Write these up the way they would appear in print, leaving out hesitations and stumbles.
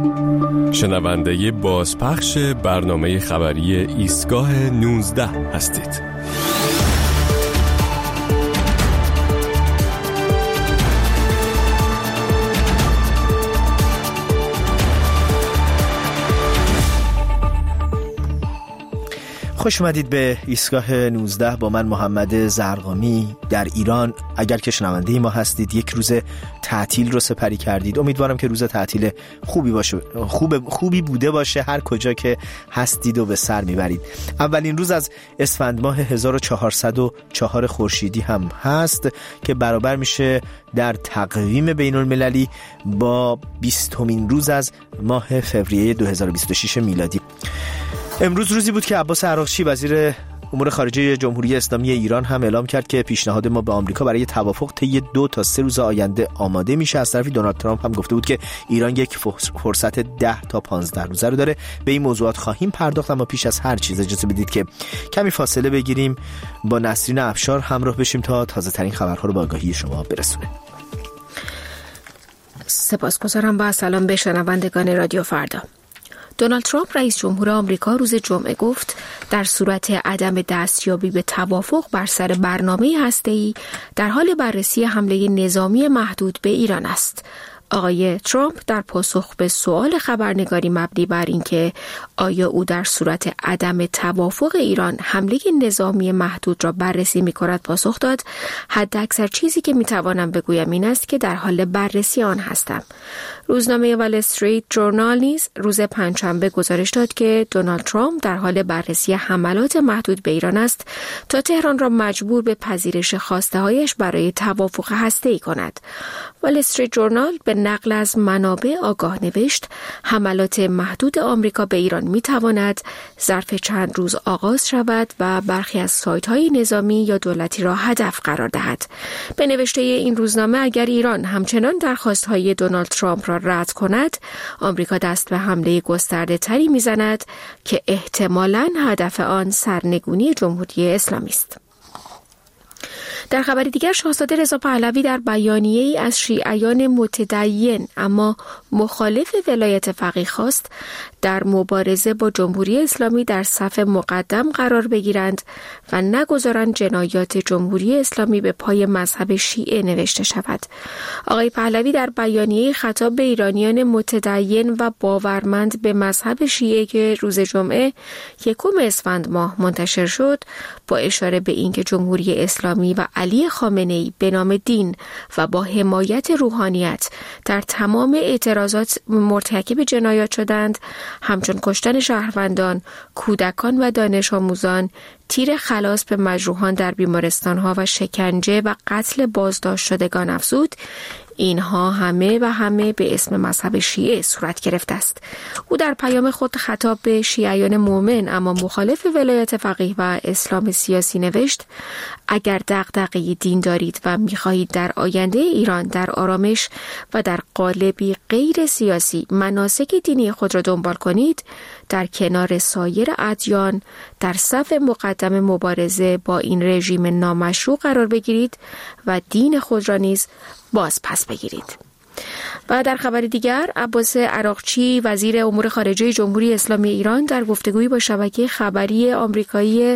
شنونده بازپخش برنامه خبری ایستگاه 19 هستید. خوش اومدید به ایستگاه 19 با من محمد زرقامی. در ایران اگر که شنونده ما هستید یک روز تعطیل رو سپری کردید. امیدوارم که روز تعطیل خوبی باشه، خوبی بوده باشه هر کجا که هستید و به سر میبرید. اولین روز از اسفند ماه 1404 خورشیدی هم هست که برابر میشه در تقویم بین المللی با 20مین روز از ماه فوریه 2026 میلادی. امروز روزی بود که عباس عراقچی وزیر امور خارجه جمهوری اسلامی ایران هم اعلام کرد که پیشنهاد ما به آمریکا برای توافق طی 2 تا 3 روز آینده آماده میشه. از طرفی دونالد ترامپ هم گفته بود که ایران یک فرصت 10 تا 15 روزه رو داره. به این موضوعات خواهیم پرداخت، اما پیش از هر چیز اجازه بدید که کمی فاصله بگیریم، با نسرین افشار همراه بشیم تا تازه ترین خبرها رو به آگاهی شما برسونه. سپاسگزارم. با سلام به شنوندگان رادیو فردا. دونالد ترامپ رئیس جمهور آمریکا روز جمعه گفت در صورت عدم دستیابی به توافق بر سر برنامه هسته‌ای در حال بررسی حمله نظامی محدود به ایران است. آقای ترامپ در پاسخ به سوال خبرنگاری مبنی بر اینکه آیا او در صورت عدم توافق ایران حمله نظامی محدود را بررسی می‌کند پاسخ داد: حداکثر چیزی که می‌توانم بگویم این است که در حال بررسی آن هستم. روزنامه وال استریت جورنال نیز روز پنجشنبه گزارش داد که دونالد ترامپ در حال بررسی حملات محدود به ایران است تا تهران را مجبور به پذیرش خواسته‌هایش برای توافق هسته‌ای کند. وال استریت جورنال به نقل از منابع آگاه نوشت: حملات محدود آمریکا به ایران می‌تواند ظرف چند روز آغاز شود و برخی از سایت‌های نظامی یا دولتی را هدف قرار دهد. به نوشته این روزنامه اگر ایران همچنان درخواست‌های دونالد ترامپ را رد کند، آمریکا دست به حمله گسترده تری می‌زند که احتمالاً هدف آن سرنگونی جمهوری اسلامی است. در خبر دیگر، شاهزاده رضا پهلوی در بیانیه‌ای از شیعیان متدین اما مخالف ولایت فقیه خواست در مبارزه با جمهوری اسلامی در صف مقدم قرار بگیرند و نگذارند جنایات جمهوری اسلامی به پای مذهب شیعه نوشته شود. آقای پهلوی در بیانیه‌ای خطاب به ایرانیان متدین و باورمند به مذهب شیعه که روز جمعه 1 اسفند ماه منتشر شد، با اشاره به اینکه جمهوری اسلامی و علی خامنه‌ای به نام دین و با حمایت روحانیت در تمام اعتراضات مرتکب جنایات شدند، همچون کشتن شهروندان، کودکان و دانش آموزان، تیر خلاص به مجروحان در بیمارستان‌ها و شکنجه و قتل بازداشت شدگان افزود، اینها همه به اسم مذهب شیعه صورت گرفته است. او در پیام خود خطاب به شیعیان مؤمن اما مخالف ولایت فقیه و اسلام سیاسی نوشت: اگر دغدغه دین دارید و می‌خواهید در آینده ایران در آرامش و در قالبی غیر سیاسی مناسک دینی خود را دنبال کنید، در کنار سایر ادیان در صف مقدم مبارزه با این رژیم نامشروع قرار بگیرید و دین خود را نیز باز پس بگیرید. و در خبر دیگر، عباس عراقچی وزیر امور خارجه جمهوری اسلامی ایران در گفتگویی با شبکه خبری آمریکایی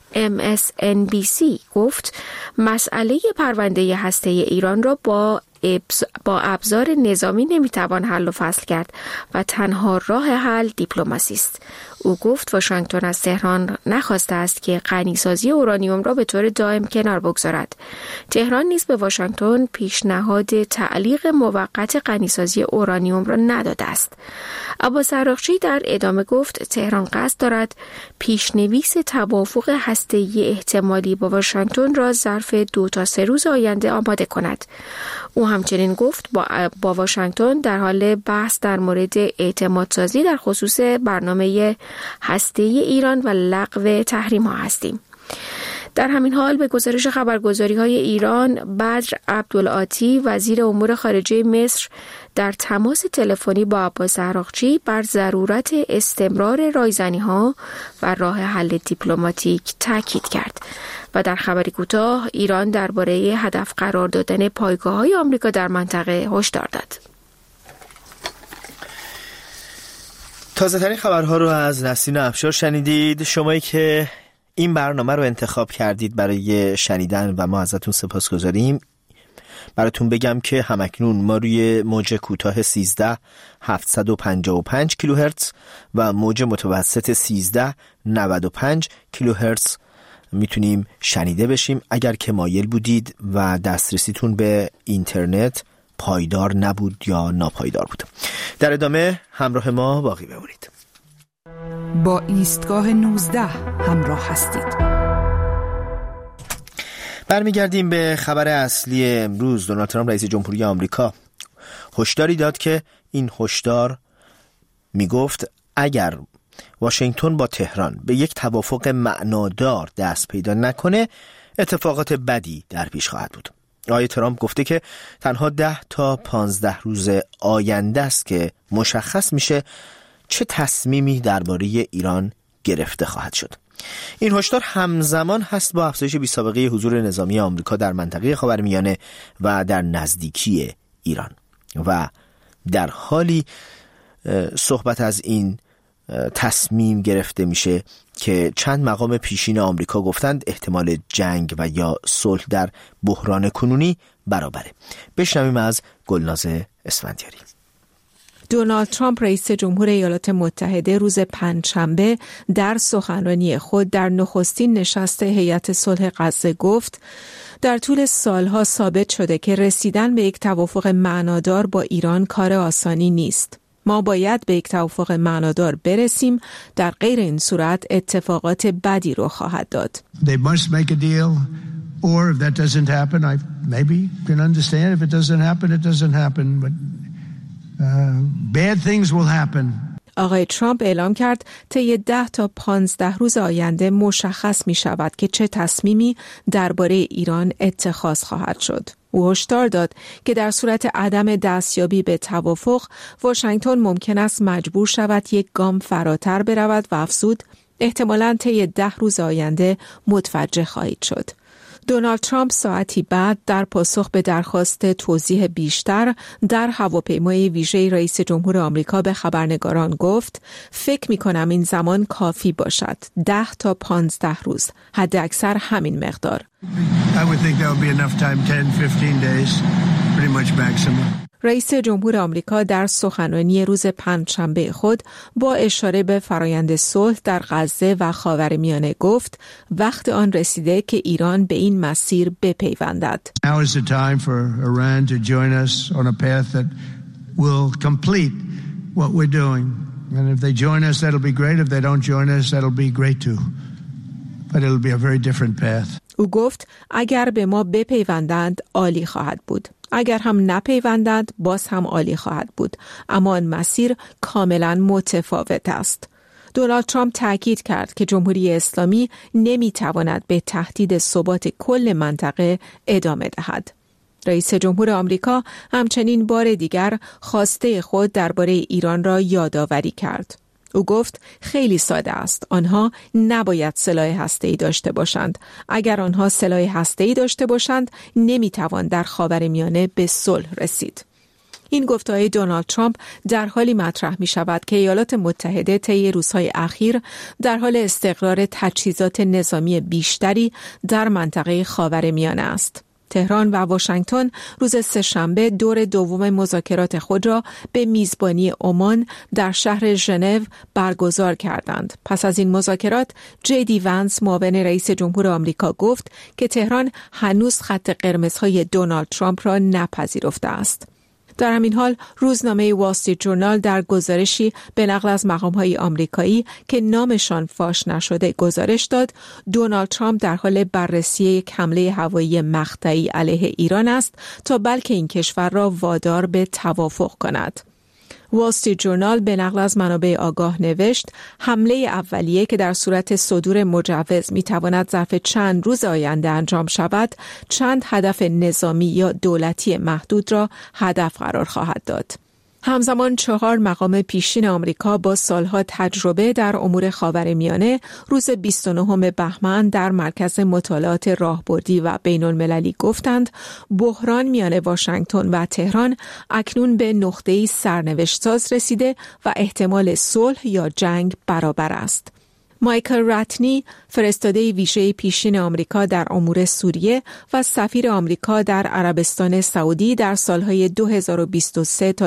MSNBC گفت مسئله پرونده هسته ایران را با ابزار نظامی نمیتوان حل و فصل کرد و تنها راه حل دیپلماسی است. او گفت واشنگتن از تهران نخواسته است که غنیسازی اورانیوم را به طور دائم کنار بگذارد. تهران نیز به واشنگتن پیشنهاد تعلیق موقت غنیسازی اورانیوم را نداده است. عباس عراقچی در ادامه گفت تهران قصد دارد پیشنویس توافق هسته‌ای احتمالی با واشنگتن را ظرف 2 تا 3 روز آینده آماده کند. او همچنین گفت با واشنگتن در حال بحث در مورد اعتمادسازی در خصوص برنامه هسته‌ای ایران و لغو تحریم‌ها هستیم. در همین حال به گزارش خبرگزاری‌های ایران، بدر عبدالعاطی وزیر امور خارجه مصر در تماس تلفنی با عباس عراقچی بر ضرورت استمرار رایزنی‌ها و راه حل دیپلماتیک تاکید کرد. و در خبری کوتاه، ایران درباره هدف قرار دادن پایگاه‌های آمریکا در منطقه هشدار داد. تازه ترین خبرها رو از نسرین افشار شنیدید. شمایی که این برنامه رو انتخاب کردید برای شنیدن و ما ازتون سپاسگزاریم. براتون بگم که همکنون ما روی موج کوتاه 13755 کیلوهرتز و موج متوسط 1395 کیلوهرتز میتونیم شنیده بشیم. اگر که مایل بودید و دسترسیتون به اینترنت پایدار نبود یا ناپایدار بود. در ادامه همراه ما باقی بمونید. با ایستگاه 19 همراه هستید. برمیگردیم به خبر اصلی امروز. دونالد ترامپ رئیس جمهوری آمریکا هشداری داد که این هشدار میگفت اگر واشنگتن با تهران به یک توافق معنادار دست پیدا نکنه اتفاقات بدی در پیش خواهد بود. آقای ترامپ گفته که تنها 10 تا 15 روز آینده است که مشخص میشه چه تصمیمی درباره ایران گرفته خواهد شد. این هشدار همزمان هست با افزایش بی‌سابقه حضور نظامی آمریکا در منطقه خاورمیانه و در نزدیکی ایران و در حالی صحبت از این تصمیم گرفته میشه که چند مقام پیشین آمریکا گفتند احتمال جنگ و یا صلح در بحران کنونی برابره. بشنویم از گلناز اسفندیاری. دونالد ترامپ رئیس جمهور ایالات متحده روز پنجشنبه در سخنرانی خود در نخستین نشست هیئت صلح غزه گفت در طول سالها ثابت شده که رسیدن به یک توافق معنادار با ایران کار آسانی نیست. ما باید به یک توافق معنادار برسیم، در غیر این صورت اتفاقات بدی رو خواهد داد. They must make a deal or if that doesn't happen I maybe can understand if it doesn't happen it doesn't happen but bad things will happen. آقای ترامپ اعلام کرد طی 10 تا 15 روز آینده مشخص می شود که چه تصمیمی درباره ایران اتخاذ خواهد شد. او هشدار داد که در صورت عدم دستیابی به توافق واشنگتن ممکن است مجبور شود یک گام فراتر برود و افزود احتمالاً طی 10 روز آینده متوجه خواهید شد. دونالد ترامپ ساعتی بعد در پاسخ به درخواست توضیح بیشتر در هواپیمای ویژه رئیس جمهور آمریکا به خبرنگاران گفت فکر می‌کنم این زمان کافی باشد. 10 تا 15 روز. حد اکثر همین مقدار. I would think that would be enough time 10-15 days pretty much maximum. رئیس جمهور آمریکا در سخنرانی روز پنجشنبه خود با اشاره به فرایند صلح در غزه و خاورمیانه گفت وقت آن رسیده که ایران به این مسیر بپیوندد. Now is the time for Iran to join us on a path that will complete what we're doing. And if they join us that'll be great. If they don't join us that'll be great too. But it'll be a very different path. او گفت اگر به ما بپیوندند عالی خواهد بود. اگر هم نپیوندند باز هم عالی خواهد بود. اما این مسیر کاملا متفاوت است. دونالد ترامپ تاکید کرد که جمهوری اسلامی نمیتواند به تهدید ثبات کل منطقه ادامه دهد. رئیس جمهور آمریکا همچنین بار دیگر خواسته خود درباره ایران را یادآوری کرد. او گفت خیلی ساده است. آنها نباید سلاح هسته‌ای داشته باشند. اگر آنها سلاح هسته‌ای داشته باشند نمیتوان در خاورمیانه به صلح رسید. این گفته‌های دونالد ترامپ در حالی مطرح می شود که ایالات متحده طی روزهای اخیر در حال استقرار تجهیزات نظامی بیشتری در منطقه خاورمیانه است. تهران و واشنگتن روز سه‌شنبه دور دوم مذاکرات خود را به میزبانی عمان در شهر ژنو برگزار کردند. پس از این مذاکرات جی دی ونس معاون رئیس جمهور آمریکا گفت که تهران هنوز خط قرمزهای دونالد ترامپ را نپذیرفته است. در همین حال روزنامه وال استریت ژورنال در گزارشی به نقل از مقام‌های آمریکایی که نامشان فاش نشده گزارش داد دونالد ترامپ در حال بررسی یک حمله هوایی مقطعی علیه ایران است تا بلکه این کشور را وادار به توافق کند. وال استریت ژورنال به نقل از منابع آگاه نوشت حمله اولیه که در صورت صدور مجوز میتواند ظرف چند روز آینده انجام شود چند هدف نظامی یا دولتی محدود را هدف قرار خواهد داد. همزمان 4 مقام پیشین آمریکا با سالها تجربه در امور خاورمیانه روز 29 بهمن در مرکز مطالعات راهبردی و بین‌المللی گفتند بحران میان واشنگتن و تهران اکنون به نقطه‌ای سرنوشت‌ساز رسیده و احتمال صلح یا جنگ برابر است. مایکل راتنی، فرستاده ویژه پیشین آمریکا در امور سوریه و سفیر آمریکا در عربستان سعودی در سالهای 2023 تا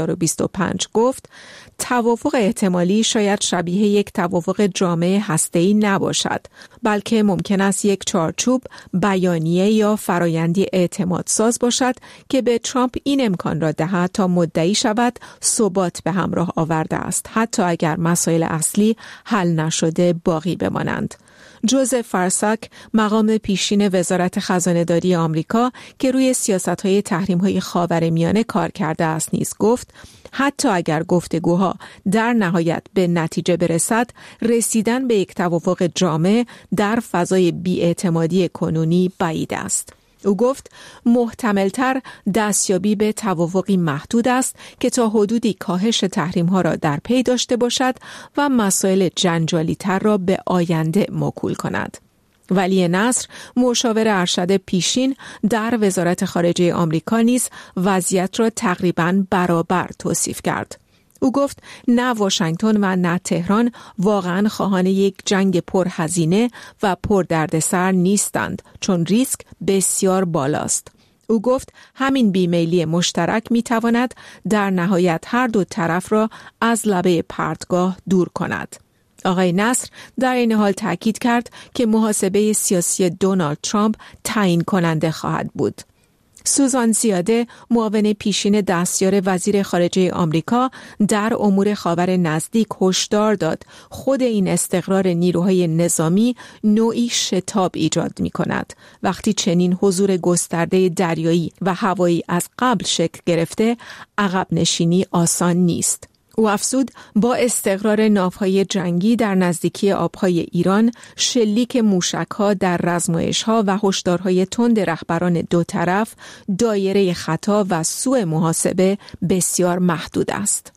2025 گفت توافق احتمالی شاید شبیه یک توافق جامع هسته‌ای نباشد، بلکه ممکن است یک چارچوب، بیانیه یا فرایندی اعتمادساز باشد که به ترامپ این امکان را دهد تا مدعی شود ثبات به همراه آورده است، حتی اگر مسائل اصلی حل نشده باقی بمانند. جوزف فرساک، مقام پیشین وزارت خزانه‌داری آمریکا که روی سیاست‌های تحریم‌های خاورمیانه کار کرده است نیز گفت حتی اگر گفتگوها در نهایت به نتیجه برسد، رسیدن به یک توافق جامع در فضای بی‌اعتمادی کنونی بعید است. او گفت محتمل‌تر دستیابی به توافقی محدود است که تا حدودی کاهش تحریم‌ها را در پی داشته باشد و مسائل جنجالی‌تر را به آینده موکول کند. ولی نصر، مشاور ارشد پیشین در وزارت خارجه آمریکا نیز وضعیت را تقریباً برابر توصیف کرد. او گفت نه واشنگتن و نه تهران واقعاً خواهان یک جنگ پرهزینه و پردردسر نیستند، چون ریسک بسیار بالاست. او گفت همین بیمیلی مشترک میتواند در نهایت هر دو طرف را از لبه پرتگاه دور کند. آقای نصر در این حال تاکید کرد که محاسبه سیاسی دونالد ترامپ تعیین کننده خواهد بود. سوزان زیاده، معاون پیشین دستیار وزیر خارجه آمریکا در امور خاور نزدیک هشدار داد خود این استقرار نیروهای نظامی نوعی شتاب ایجاد می کند. وقتی چنین حضور گسترده دریایی و هوایی از قبل شکل گرفته، عقب نشینی آسان نیست. او افزود با استقرار ناوهای جنگی در نزدیکی آبهای ایران، شلیک موشک‌ها در رزمایش‌ها و هشدارهای تند رهبران دو طرف، دایره خطا و سوء محاسبه بسیار محدود است.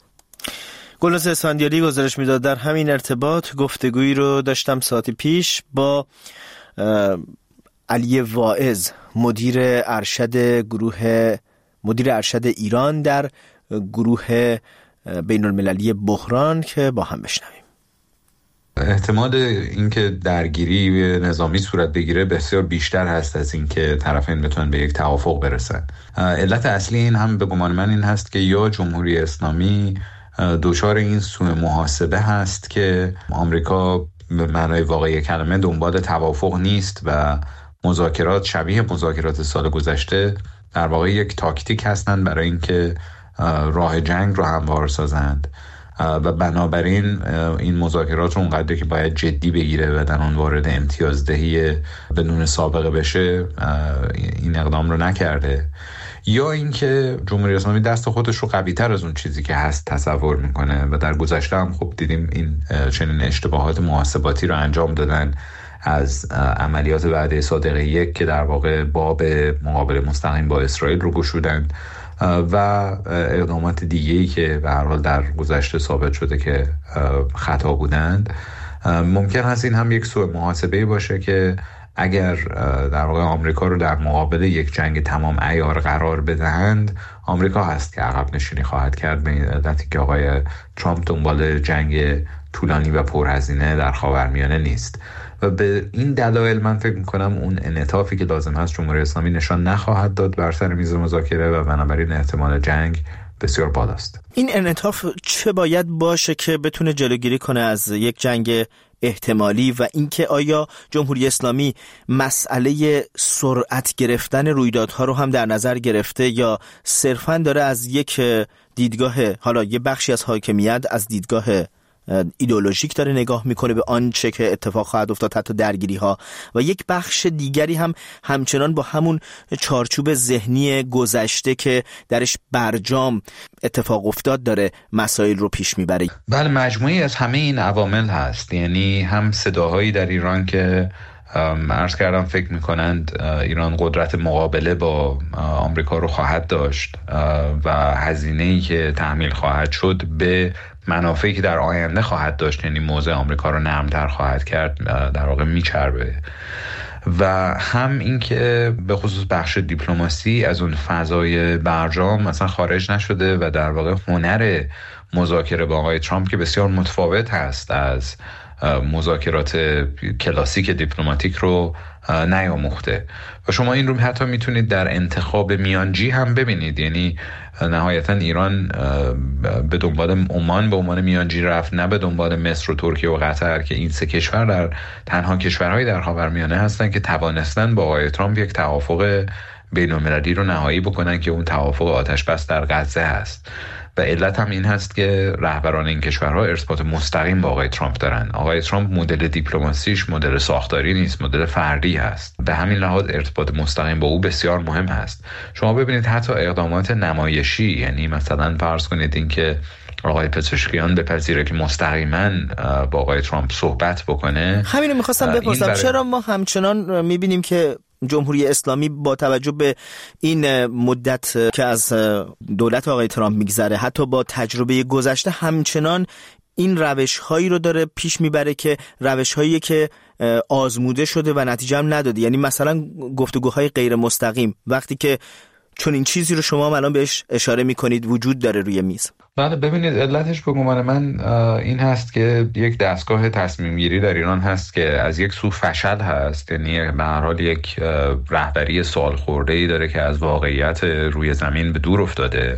گلناز اسفندیاری گزارش میداد در همین ارتباط گفتگویی رو داشتم ساعتی پیش با علی واعظ، مدیر ارشد ایران در گروه بین المللی بحران، که با هم بشنویم. احتمال اینکه درگیری نظامی صورت بگیره بسیار بیشتر هست از اینکه طرفین بتونن به یک توافق برسن. علت اصلی این هم به گمان من این هست که یا جمهوری اسلامی دچار این سوء محاسبه هست که آمریکا به معنای واقعی کلمه دنبال توافق نیست و مذاکرات شبیه مذاکرات سال گذشته در واقع یک تاکتیک هستند برای اینکه راه جنگ رو هموار سازند و بنابراین این مذاکرات رو اونقدر که باید جدی بگیره و در اون وارد امتیازدهی بدون سابقه بشه این اقدام رو نکرده، یا اینکه جمهوری اسلامی دست خودش رو قوی‌تر از اون چیزی که هست تصور میکنه و در گذشته هم خب دیدیم این چنین اشتباهات محاسباتی رو انجام دادن از عملیات وعده صادقه 1 که در واقع باب مقابله مستقیم با اسرائیل رو گشودند و اقدامات دیگه‌ای که به هر حال در گذشته ثابت شده که خطا بودند. ممکن هست این هم یک سوء محاسبه باشه که اگر در واقع آمریکا رو در مقابل یک جنگ تمام عیار قرار بدهند، آمریکا هست که عقب نشینی خواهد کرد، به این علتی که آقای ترامپ دنبال جنگ طولانی و پرهزینه در خاورمیانه نیست و به این دلایل من فکر میکنم اون انعطافی که لازم هست جمهوری اسلامی نشان نخواهد داد بر سر میز مذاکره و بنابراین احتمال جنگ بسیار بالاست. این انعطاف چه باید باشه که بتونه جلوگیری کنه از یک جنگ احتمالی و اینکه آیا جمهوری اسلامی مسئله سرعت گرفتن رویدادها رو هم در نظر گرفته یا صرفاً داره از یک دیدگاه، حالا یه بخشی از حاکمیت از دیدگاه ایدئولوژیک داره نگاه میکنه به آنچه که اتفاق خواهد افتاد، حتی درگیری ها، و یک بخش دیگری هم همچنان با همون چارچوب ذهنی گذشته که درش برجام اتفاق افتاد داره مسائل رو پیش میبره؟ بله، مجموعی از همه این عوامل هست. یعنی هم صداهایی در ایران که عرض کردم فکر میکنند ایران قدرت مقابله با آمریکا رو خواهد داشت و هزینه‌ای که تحمیل خواهد شد به منافعی که در آینده خواهد داشت، یعنی موضع آمریکا رو نرم‌تر خواهد کرد، در واقع میچربه. و هم این که به خصوص بخش دیپلماسی از اون فضای برجام مثلا خارج نشده و در واقع هنر مذاکره با آقای ترامپ که بسیار متفاوت هست از مذاکرات کلاسیک دیپلماتیک رو نیاموخته. و شما این رو حتی میتونید در انتخاب میانجی هم ببینید، یعنی نهایتا ایران به دنبال عمان به عنوان میانجی رفت، نه به دنبال مصر و ترکیه و قطر که این سه کشور در تنها کشورهای در خاورمیانه هستن که توانستن با آقای ترامپ یک توافق بین‌المللی رو نهایی بکنن که اون توافق آتش بس در غزه هست. و علت هم این هست که رهبران این کشورها ارتباط مستقیم با آقای ترامپ دارن. آقای ترامپ مدل دیپلماسیش مدل ساختاری نیست، مدل فردی هست. به همین لحاظ ارتباط مستقیم با او بسیار مهم هست. شما ببینید حتی اقدامات نمایشی، یعنی مثلا فرض کنید این که آقای پزشکیان بپذیره که مستقیما با آقای ترامپ صحبت بکنه. همینو می‌خواستم بپرسم، چرا ما همچنان می‌بینیم که جمهوری اسلامی با توجه به این مدت که از دولت آقای ترامپ میگذره، حتی با تجربه گذشته همچنان این روش‌هایی رو داره پیش میبره که روش‌هایی که آزموده شده و نتیجه هم نداده؟ یعنی مثلا گفتگوهای غیر مستقیم، وقتی که چون این چیزی رو شما الان بهش اشاره میکنید وجود داره روی میز. بله ببینید، علتش به گمان من این هست که یک دستگاه تصمیم گیری در ایران هست که از یک سو فشل هست، یعنی به هر حال یک رهبری سوال خورده‌ای داره که از واقعیت روی زمین به دور افتاده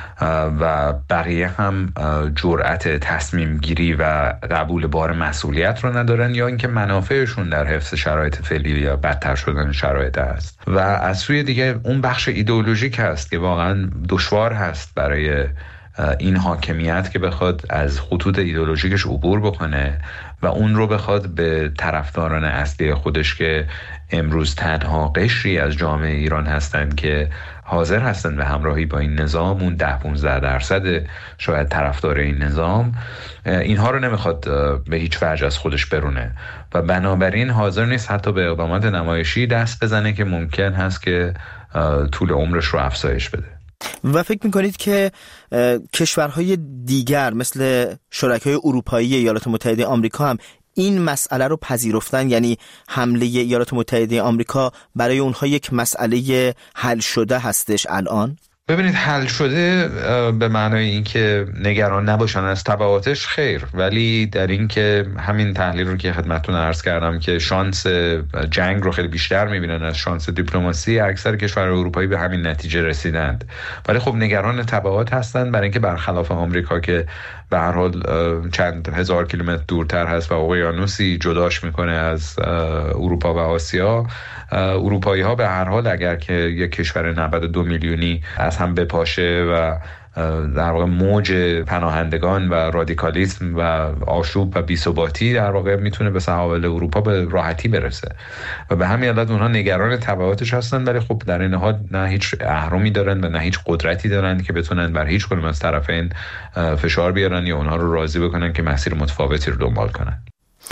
و بقیه هم جرأت تصمیم گیری و قبول بار مسئولیت رو ندارن، یا اینکه منافعشون در حفظ شرایط فعلی یا بدتر شدن شرایط است. و از سوی دیگه اون بخش ایدئولوژیک هست که واقعا دشوار هست برای این حاکمیت که بخواد از خطوط ایدئولوژیکش عبور بکنه و اون رو بخواد به طرفداران اصلی خودش که امروز تنها قشری از جامعه ایران هستند که حاضر هستند به همراهی با این نظام، اون 10-15% شاید طرفدار این نظام، اینها رو نمیخواد به هیچ وجه از خودش برونه و بنابراین حاضر نیست حتی به اقدامات نمایشی دست بزنه که ممکن هست که طول عمرش رو افزایش بده. و فکر میکنید که کشورهای دیگر مثل شرکای اروپایی ایالات متحده آمریکا هم این مسئله رو پذیرفتن؟ یعنی حمله ایالات متحده آمریکا برای اونها یک مسئله حل شده هستش الان؟ ببینید، حل شده به معنای اینکه نگران نباشن از تبعاتش خیر، ولی در این که همین تحلیل رو که خدمتتون عرض کردم که شانس جنگ رو خیلی بیشتر میبینن از شانس دیپلماسی، اکثر کشورهای اروپایی به همین نتیجه رسیدند. ولی خب نگران تبعات هستن، برای اینکه برخلاف آمریکا که به هر حال چند هزار کیلومتر دورتر هست و اقیانوسی جداش میکنه از اروپا و آسیا، اروپایی ها به هر حال اگر که یک کشور 92 میلیونی از هم بپاشه و در واقع موج پناهندگان و رادیکالیسم و آشوب و بی‌ثباتی در واقع میتونه به سواحل اروپا به راحتی برسه و به همین علت اونها نگران تبعاتش هستن. ولی خب در این حال نه هیچ اهرمی دارن و نه هیچ قدرتی دارن که بتونن بر هیچ کدوم از طرفین فشار بیارن یا اونها رو راضی بکنن که مسیر متفاوتی رو دنبال کنن.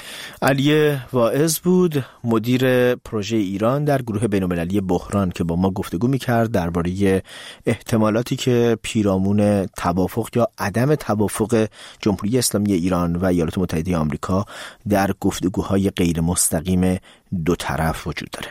علی واعظ بود، مدیر پروژه ایران در گروه بین‌المللی بحران، که با ما گفتگو می‌کرد درباره احتمالاتی که پیرامون توافق یا عدم توافق جمهوری اسلامی ایران و ایالات متحده آمریکا در گفتگوهای غیر مستقیم دو طرف وجود داره.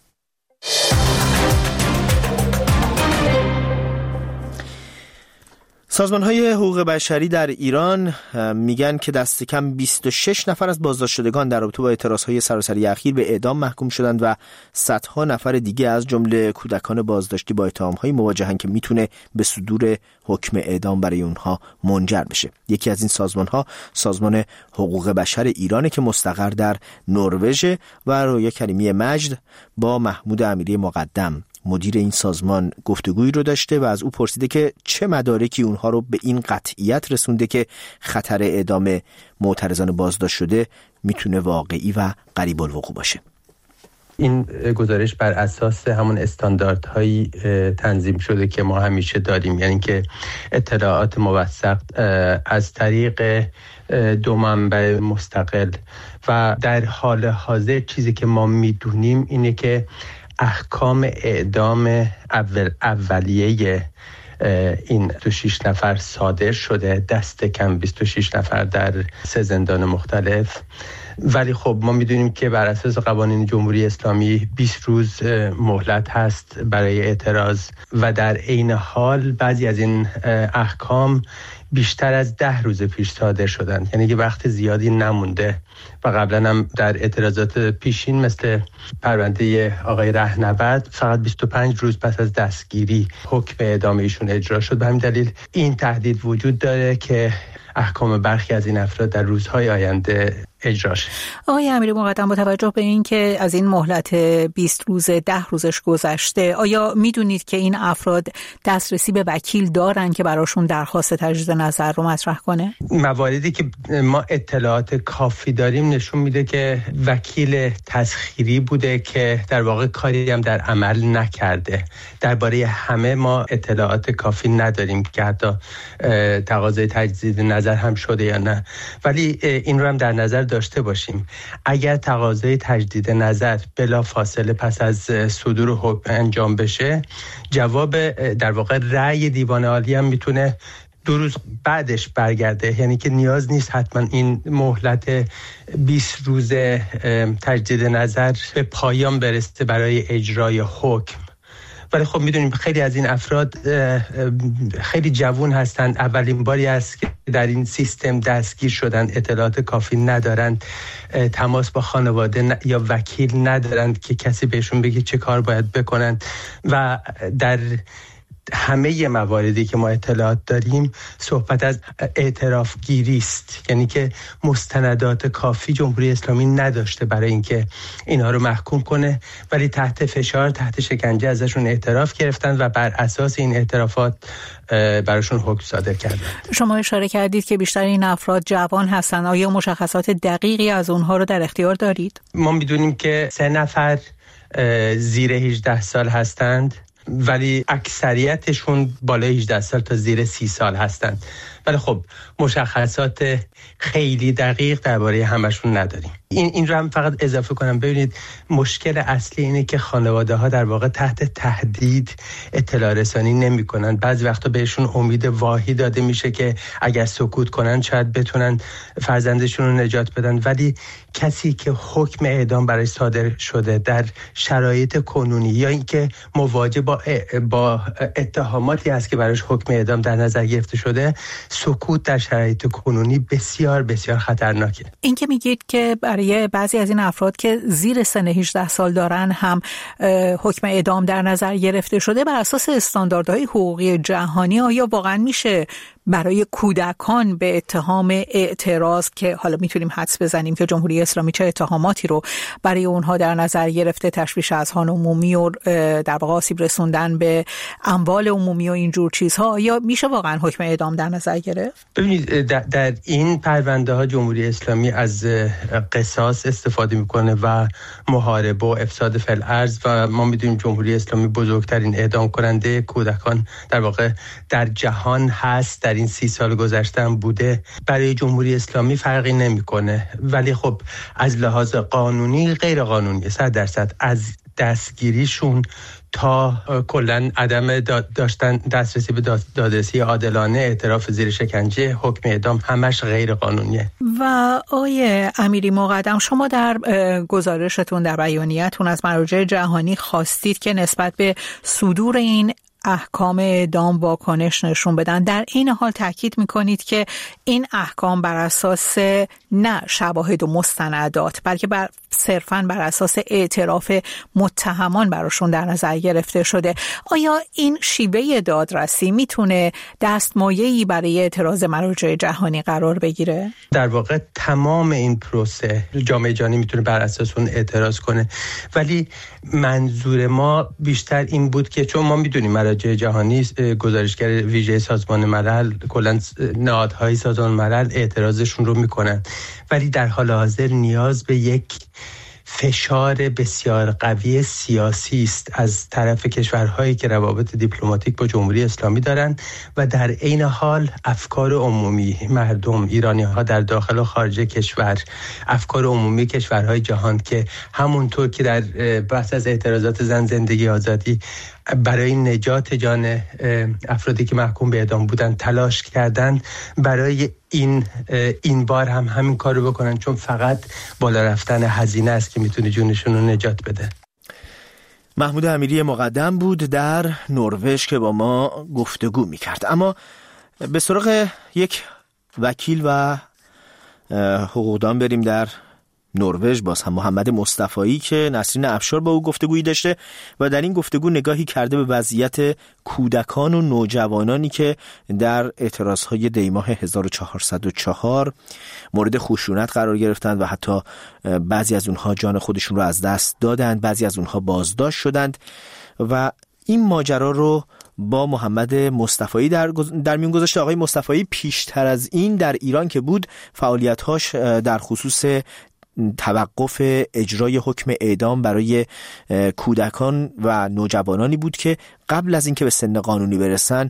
سازمان‌های حقوق بشری در ایران میگن که دست کم 26 نفر از بازداشت شدگان در رابطه با اعتراضهای سراسری اخیر به اعدام محکوم شدند و صدها نفر دیگه از جمله کودکان بازداشتی با اتهام‌های مواجهن که میتونه به صدور حکم اعدام برای اونها منجر بشه. یکی از این سازمان‌ها سازمان حقوق بشر ایرانه که مستقر در نروژ و رویا کریمی مجد با محمود امیری مقدم مدیر این سازمان گفتگویی رو داشته و از او پرسیده که چه مدارکی اونها رو به این قطعیت رسونده که خطر اعدام معترضان بازداشت شده میتونه واقعی و قریب الوقوع باشه. این گزارش بر اساس همون استانداردهایی تنظیم شده که ما همیشه داریم، یعنی که اطلاعات موثق از طریق 2 منبع مستقل. و در حال حاضر چیزی که ما میدونیم اینه که احکام اعدام اولیه این 26 نفر صادر شده، دست کم 26 نفر در 3 زندان مختلف. ولی خب ما میدونیم که بر اساس قوانین جمهوری اسلامی 20 روز مهلت هست برای اعتراض و در عین حال بعضی از این احکام بیشتر از 10 روز پیش صادر شدن، یعنی که وقت زیادی نمونده. و قبلا هم در اعتراضات پیشین مثل پرونده آقای رهنورد فقط 25 روز پس از دستگیری حکم اعدام ایشون اجرا شد. به همین دلیل این تهدید وجود داره که احکام برخی از این افراد در روزهای آینده اجرا شد. آقای امیری مقدم، با توجه به این که از این مهلت 20 روز 10 روزش گذشته، آیا میدونید که این افراد دسترسی به وکیل دارن که براشون درخواست تجدید نظر رو مطرح کنه؟ مواردی که ما اطلاعات کافی داریم نشون میده که وکیل تسخیری بوده که در واقع کاری هم در عمل نکرده. درباره همه ما اطلاعات کافی نداریم که حتی تقاضای تجدید نظر هم شده یا نه. ولی این رو هم در نظر داشته باشیم، اگر تقاضای تجدید نظر بلا فاصله پس از صدور حکم انجام بشه، جواب در واقع رأی دیوان عالی هم میتونه 2 روز بعدش برگرده، یعنی که نیاز نیست حتما این مهلت 20 روز تجدید نظر به پایان برسه برای اجرای حکم. ولی خب میدونیم خیلی از این افراد خیلی جوان هستند، اولین باری است که در این سیستم دستگیر شدن، اطلاعات کافی ندارند، تماس با خانواده یا وکیل ندارند که کسی بهشون بگه چه کار باید بکنند. و در همه مواردی که ما اطلاعات داریم صحبت از اعتراف گیری است، یعنی که مستندات کافی جمهوری اسلامی نداشته برای اینکه اینها رو محکوم کنه، ولی تحت فشار، تحت شکنجه ازشون اعتراف گرفتن و بر اساس این اعترافات براشون حکم صادر کردن. شما اشاره کردید که بیشتر این افراد جوان هستن، آیا مشخصات دقیقی از اونها رو در اختیار دارید؟ ما میدونیم که 3 نفر زیر 18 سال هستند، ولی اکثریتشون بالای 18 سال تا زیر 30 سال هستند. ولی خب مشخصات خیلی دقیق درباره همشون نداریم. این رو هم فقط اضافه کنم، ببینید مشکل اصلی اینه که خانواده ها در واقع تحت تهدید اطلاع رسانی نمی کنن. بعضی وقتا بهشون امید واهی داده میشه که اگر سکوت کنن شاید بتونن فرزندشون رو نجات بدن، ولی کسی که حکم اعدام برای صادر شده در شرایط کنونی یا اینکه مواجه با اتهاماتی است که براش حکم اعدام در نظر گرفته شده، سکوت در شرایط کنونی بسیار بسیار خطرناکه. این که میگید که برای بعضی از این افراد که زیر سن 18 سال دارن هم حکم اعدام در نظر گرفته شده بر اساس استانداردهای حقوقی جهانی، آیا واقعا میشه برای کودکان به اتهام اعتراض که حالا میتونیم حدس بزنیم که جمهوری اسلامی چه اتهاماتی رو برای اونها در نظر گرفته، تشویش اذهان عمومی و در واقع آسیب رسوندن به اموال عمومی و اینجور چیزها، یا میشه واقعا حکم اعدام در نظر گرفت؟ ببینید در این پرونده ها جمهوری اسلامی از قصاص استفاده میکنه و محاربه و افساد فی الارض، و ما میدونیم جمهوری اسلامی بزرگترین اعدام کننده کودکان در واقع در جهان هست، در این 30 سال گذشته هم بوده. برای جمهوری اسلامی فرقی نمیکنه، ولی خب از لحاظ قانونی غیر قانونی 100% از دستگیریشون تا کلن عدم داشتن دسترسی به دادرسی عادلانه، اعتراف زیر شکنجه، حکم اعدام، همش غیر قانونیه. و آقای امیری مقدم، شما در گزارشتون، در بیانیه‌تون از مراجع جهانی خواستید که نسبت به صدور این احکام اعدام واکنش نشون بدن. در این حال تاکید میکنید که این احکام بر اساس نه شواهد و مستندات، بلکه صرفاً بر اساس اعتراف متهمان براشون در نظر گرفته شده. آیا این شیوه دادرسی میتونه دستمایه‌ای برای اعتراض مراجع جهانی قرار بگیره؟ در واقع تمام این پروسه جامعه جهانی میتونه بر اساس اون اعتراض کنه، ولی منظور ما بیشتر این بود که چون ما میدونیم مراجع جهانی گزارشگر ویژه سازمان ملل، کلاً نهادهای سازمان ملل اعتراضشون رو میکنن، ولی در حال حاضر نیاز به یک فشار بسیار قوی سیاسی است از طرف کشورهایی که روابط دیپلماتیک با جمهوری اسلامی دارند و در عین حال افکار عمومی مردم ایرانی‌ها در داخل و خارج کشور، افکار عمومی کشورهای جهان که همونطور که در بحث از اعتراضات زن زندگی آزادی برای نجات جان افرادی که محکوم به اعدام بودن تلاش کردند، برای این بار هم همین کارو بکنن، چون فقط بالا رفتن هزینه است که میتونه جونشون رو نجات بده. محمود امیری مقدم بود در نروژ که با ما گفتگو میکرد. اما به سراغ یک وکیل و حقوقدان بریم در نروژ. باز هم محمد مصطفایی که نسرین افشار با او گفتگویی داشته و در این گفتگو نگاهی کرده به وضعیت کودکان و نوجوانانی که در اعتراضهای دیماه 1404 مورد خشونت قرار گرفتند و حتی بعضی از اونها جان خودشون رو از دست دادند، بعضی از اونها بازداشت شدند و این ماجرا رو با محمد مصطفایی در میون گذاشته. آقای مصطفایی پیشتر از این در ایران که بود فعالیت‌هاش در خصوص توقف اجرای حکم اعدام برای کودکان و نوجوانانی بود که قبل از اینکه به سن قانونی برسن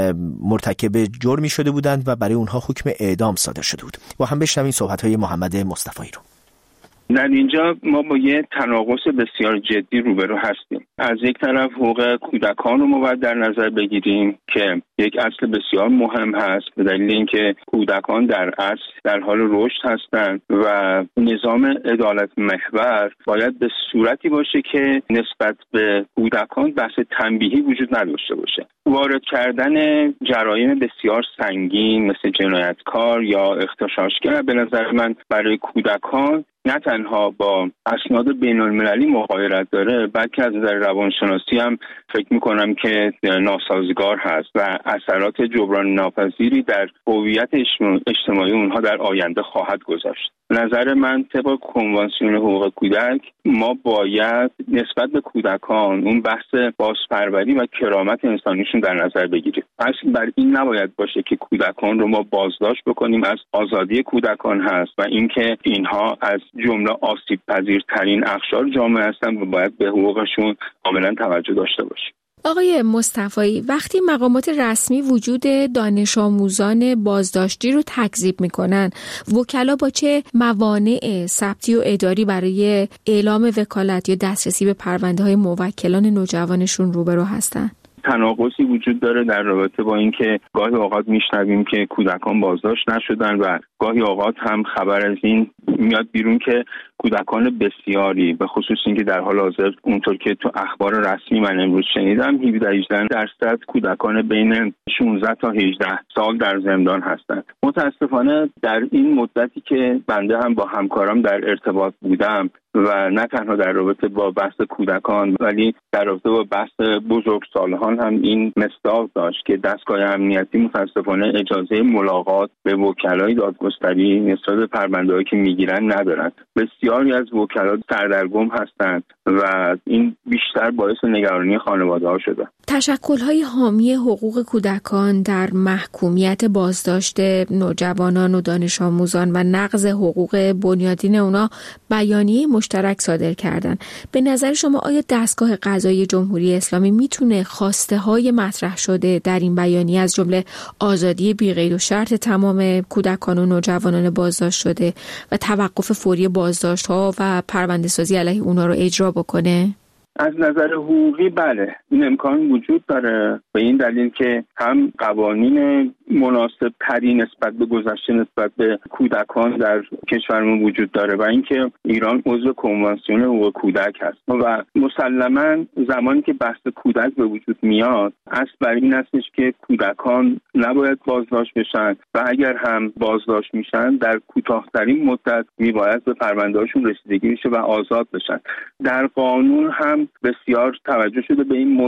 مرتکب جرمی شده بودند و برای اونها حکم اعدام صادر شده بود. و هم بشنویم صحبت‌های محمد مصطفایی رو. در اینجا ما با یه تناقض بسیار جدی روبرو هستیم. از یک طرف حقوق کودکان رو ما باید در نظر بگیریم که یک اصل بسیار مهم هست به دلیل اینکه کودکان در اصل در حال رشد هستند و نظام عدالت محور باید به صورتی باشه که نسبت به کودکان بحث تنبیهی وجود نداشته باشه. وارد کردن جرایم بسیار سنگین مثل جنایتکار یا اغتشاشگر به نظر من برای کودکان نه تنها با اسناد بین‌المللی مغایرت داره، بلکه از نظر روانشناسی هم فکر میکنم که ناسازگار هست و اثرات جبران ناپذیری در هویت اجتماعی اونها در آینده خواهد گذاشت. نظر من طبق کنوانسیون حقوق کودک ما باید نسبت به کودکان اون بحث بازپروری و کرامت انسانیشون در نظر بگیریم. اصل بر این نباید باشه که کودکان رو ما بازداشت بکنیم، از آزادی کودکان هست و اینکه اینها از جمله آسیب پذیرترین اقشار جامعه هستن و باید به حقوقشون کاملا توجه داشته باشیم. آقای مصطفایی، وقتی مقامات رسمی وجود دانش آموزان بازداشتی رو تکذیب میکنن، وکلا با چه موانع ثبتی و اداری برای اعلام وکالت یا دسترسی به پرونده های موکلان نوجوانشون روبرو هستن؟ تناقضی وجود داره در رابطه با اینکه گاهی اوقات میشنویم که کودکان بازداشت نشدن و گاهی اوقات هم خبر از این میاد بیرون که کودکان بسیاری به خصوص اینکه در حال حاضر اونطور که تو اخبار رسمی من امروز شنیدم 17-18% کودکان بین 16 تا 18 سال در زندان هستند. متاسفانه در این مدتی که بنده هم با همکارام در ارتباط بودم و نه تنها در رابطه با بحث کودکان ولی در رابطه با بحث بزرگسالان هم این مصداق داشت که دستگاه امنیتی متاسفانه اجازه ملاقات به وکلای دادگستری نسبت به پرونده‌هایی که میگیرن ندارن. بسیاری از وکلا سردرگم هستند و این بیشتر باعث نگرانی خانواده‌ها شده. تشکل‌های حامی حقوق کودکان در محکومیت بازداشت نوجوانان و دانش آموزان و نقض حقوق بنیادین اونا بیانیه مشترک صادر کردن. به نظر شما آیا دستگاه قضایی جمهوری اسلامی میتونه خواسته‌های مطرح شده در این بیانیه از جمله آزادی بی‌قید و شرط تمام کودکان و نوجوانان بازداشت شده و توقف فوری بازداشت‌ها و پرونده‌سازی علیه اونا رو اجرا بکنه؟ از نظر حقوقی بله، این امکان وجود داره به این دلیل که هم قوانین مناسب تری نسبت به گذشته نسبت به کودکان در کشورمون وجود داره و اینکه ایران عضو کنوانسیون حقوق کودک هست و مسلماً زمانی که بحث کودک به وجود میاد اصل بر این هستش که کودکان نباید بازداشت بشن و اگر هم بازداشت میشن در کوتاه‌ترین مدت میباید به پرونده‌هاشون رسیدگی بشه و آزاد بشن. در قانون هم بسیار توجه شده به این موضوع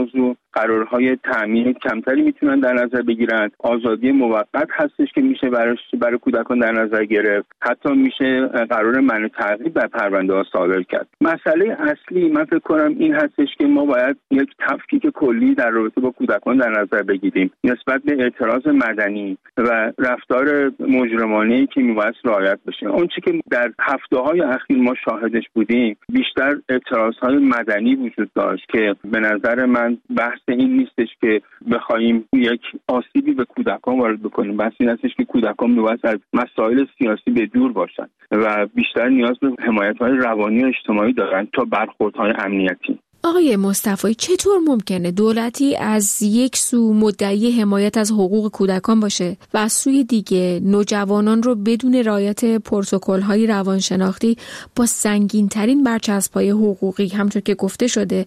قرارهای تأمین کمتری میتونن در نظر بگیرن. آزادی موقت هستش که میشه برای کودکان در نظر گرفت. حتی میشه قرار منع تعقیب بر پرونده ها صادر کرد. مسئله اصلی من فکر کنم این هستش که ما باید یک تفکیک کلی در رابطه با کودکان در نظر بگیریم نسبت به اعتراض مدنی و رفتار مجرمانه‌ای که میباید رعایت بشه. آنچه که در هفته‌های اخیر ما شاهدش بودیم بیشتر اعتراضهای مدنی وجود داشت که به نظر من بحث این نیستش که بخوایم یک آسیبی به کودکان وارد بکنیم. بحث این هستش که کودکان میباید از مسائل سیاسی به دور باشن و بیشتر نیاز به حمایت‌های روانی و اجتماعی دارن تا برخوردهای امنیتی. آقای مصطفی، چطور ممکنه دولتی از یک سو مدعی حمایت از حقوق کودکان باشه و از سوی دیگه نوجوانان رو بدون رعایت پروتکل‌های روانشناختی با سنگین‌ترین برچسب‌های حقوقی همونطور که گفته شده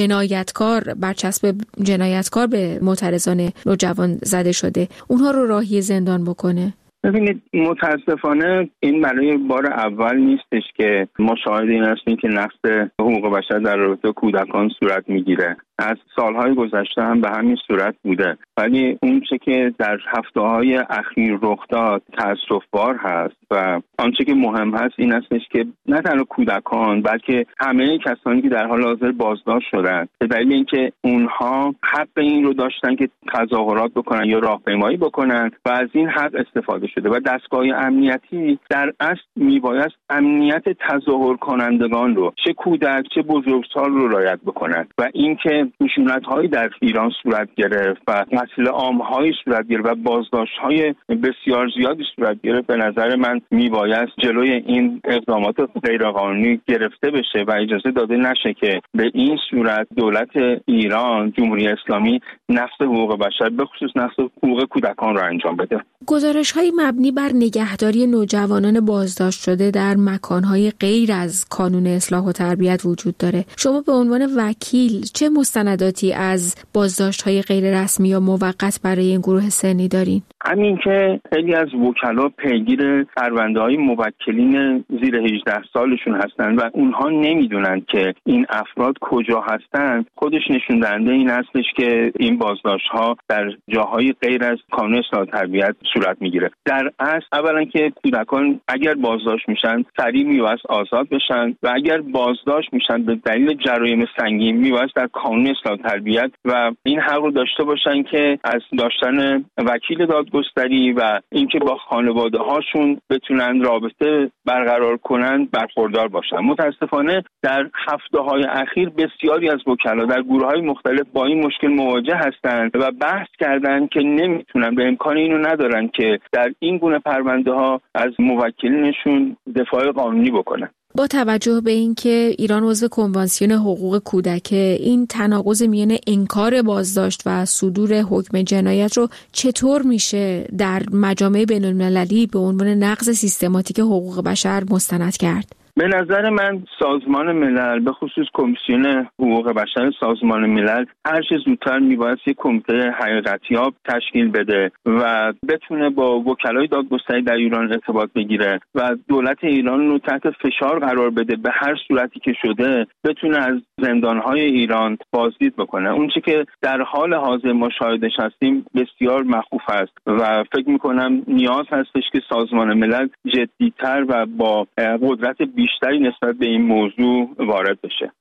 برچسب جنایتکار به معترضان نوجوان زده شده اونها رو راهی زندان بکنه؟ ببینید متاسفانه این برای بار اول نیستش که ما شاهد این هستیم که نقض حقوق بشر در رابطه کودکان صورت میگیره. از سالهای گذشته هم به همین صورت بوده، ولی اون چه که در هفته‌های اخیر رخ داد تأسف‌بار هست و آنچه که مهم هست این هستش که نه تنها کودکان بلکه همه کسانی که در حال حاضر بازداشت شدن به دلیل اینکه اونها حق این رو داشتن که تظاهرات بکنن یا راهپیمایی بکنن و از این حق استفاده شده و دستگاه امنیتی در اصل میبایست امنیت تظاهر کنندگان رو چه کودک چه بزرگسال رو رعایت بکنن و اینکه خشونت‌هایی در ایران صورت گرفت و قتل عام‌هایی صورت گرفت و بازداشت‌های بسیار زیادی صورت گرفت، به نظر من میبایست جلوی این اقدامات غیرقانونی گرفته بشه و اجازه داده نشه که به این صورت دولت ایران جمهوری اسلامی نقض حقوق بشر به خصوص نقض حقوق کودکان را انجام بده. گزارش‌های مبنی بر نگهداری نوجوانان بازداشت شده در مکان‌های غیر از کانون اصلاح و تربیت وجود داره. شما به عنوان وکیل چه مستنداتی از بازداشت‌های غیر رسمی یا موقت برای این گروه سنی دارین؟ همین که خیلی از وکلا پیگیر پرونده‌های موکلین زیر 18 سالشون هستن و اونها نمیدونن که این افراد کجا هستن، خودش نشون دهنده این هستش که این بازداشت‌ها در جاهای غیر از کانون اصلاح و تربیت صورت میگیره. در اصل اولا که کودکان اگر بازداشت میشن سریع میبایست آزاد بشن و اگر بازداشت میشن به دلیل جرایم سنگین میبایست در کانون اصلاح و تربیت و این حق رو داشته باشن که از داشتن وکیل دادگستری و اینکه با خانواده هاشون بتونن رابطه برقرار کنن برخوردار باشن. متاسفانه در هفته‌های اخیر بسیاری از وکلا در گروه‌های مختلف با این مشکل مواجه هستند و بحث کردن که نمیتونن، به امکان اینو ندارن که در این گونه پرونده ها از موکلینشون دفاع قانونی بکنن. با توجه به اینکه ایران عضو کنوانسیون حقوق کودک، این تناقض میان انکار بازداشت و صدور حکم جنایت رو چطور میشه در مجامع بین‌المللی به عنوان نقض سیستماتیک حقوق بشر مستند کرد؟ به نظر من سازمان ملل به خصوص کمیسیون حقوق بشر سازمان ملل هر چه زودتر میبایست یک کمیته حقیقتیاب تشکیل بده و بتونه با وکلای دادگستری در ایران ارتباط بگیره و دولت ایران رو تحت فشار قرار بده به هر صورتی که شده بتونه از زندانهای ایران بازدید بکنه. اون چیزی که در حال حاضر ما شاهدش هستیم بسیار مخوف است و فکر میکنم نیاز هستش که سازمان ملل جدی‌تر و با قدرت بیشتری نسبت به این موضوع وارد بشه.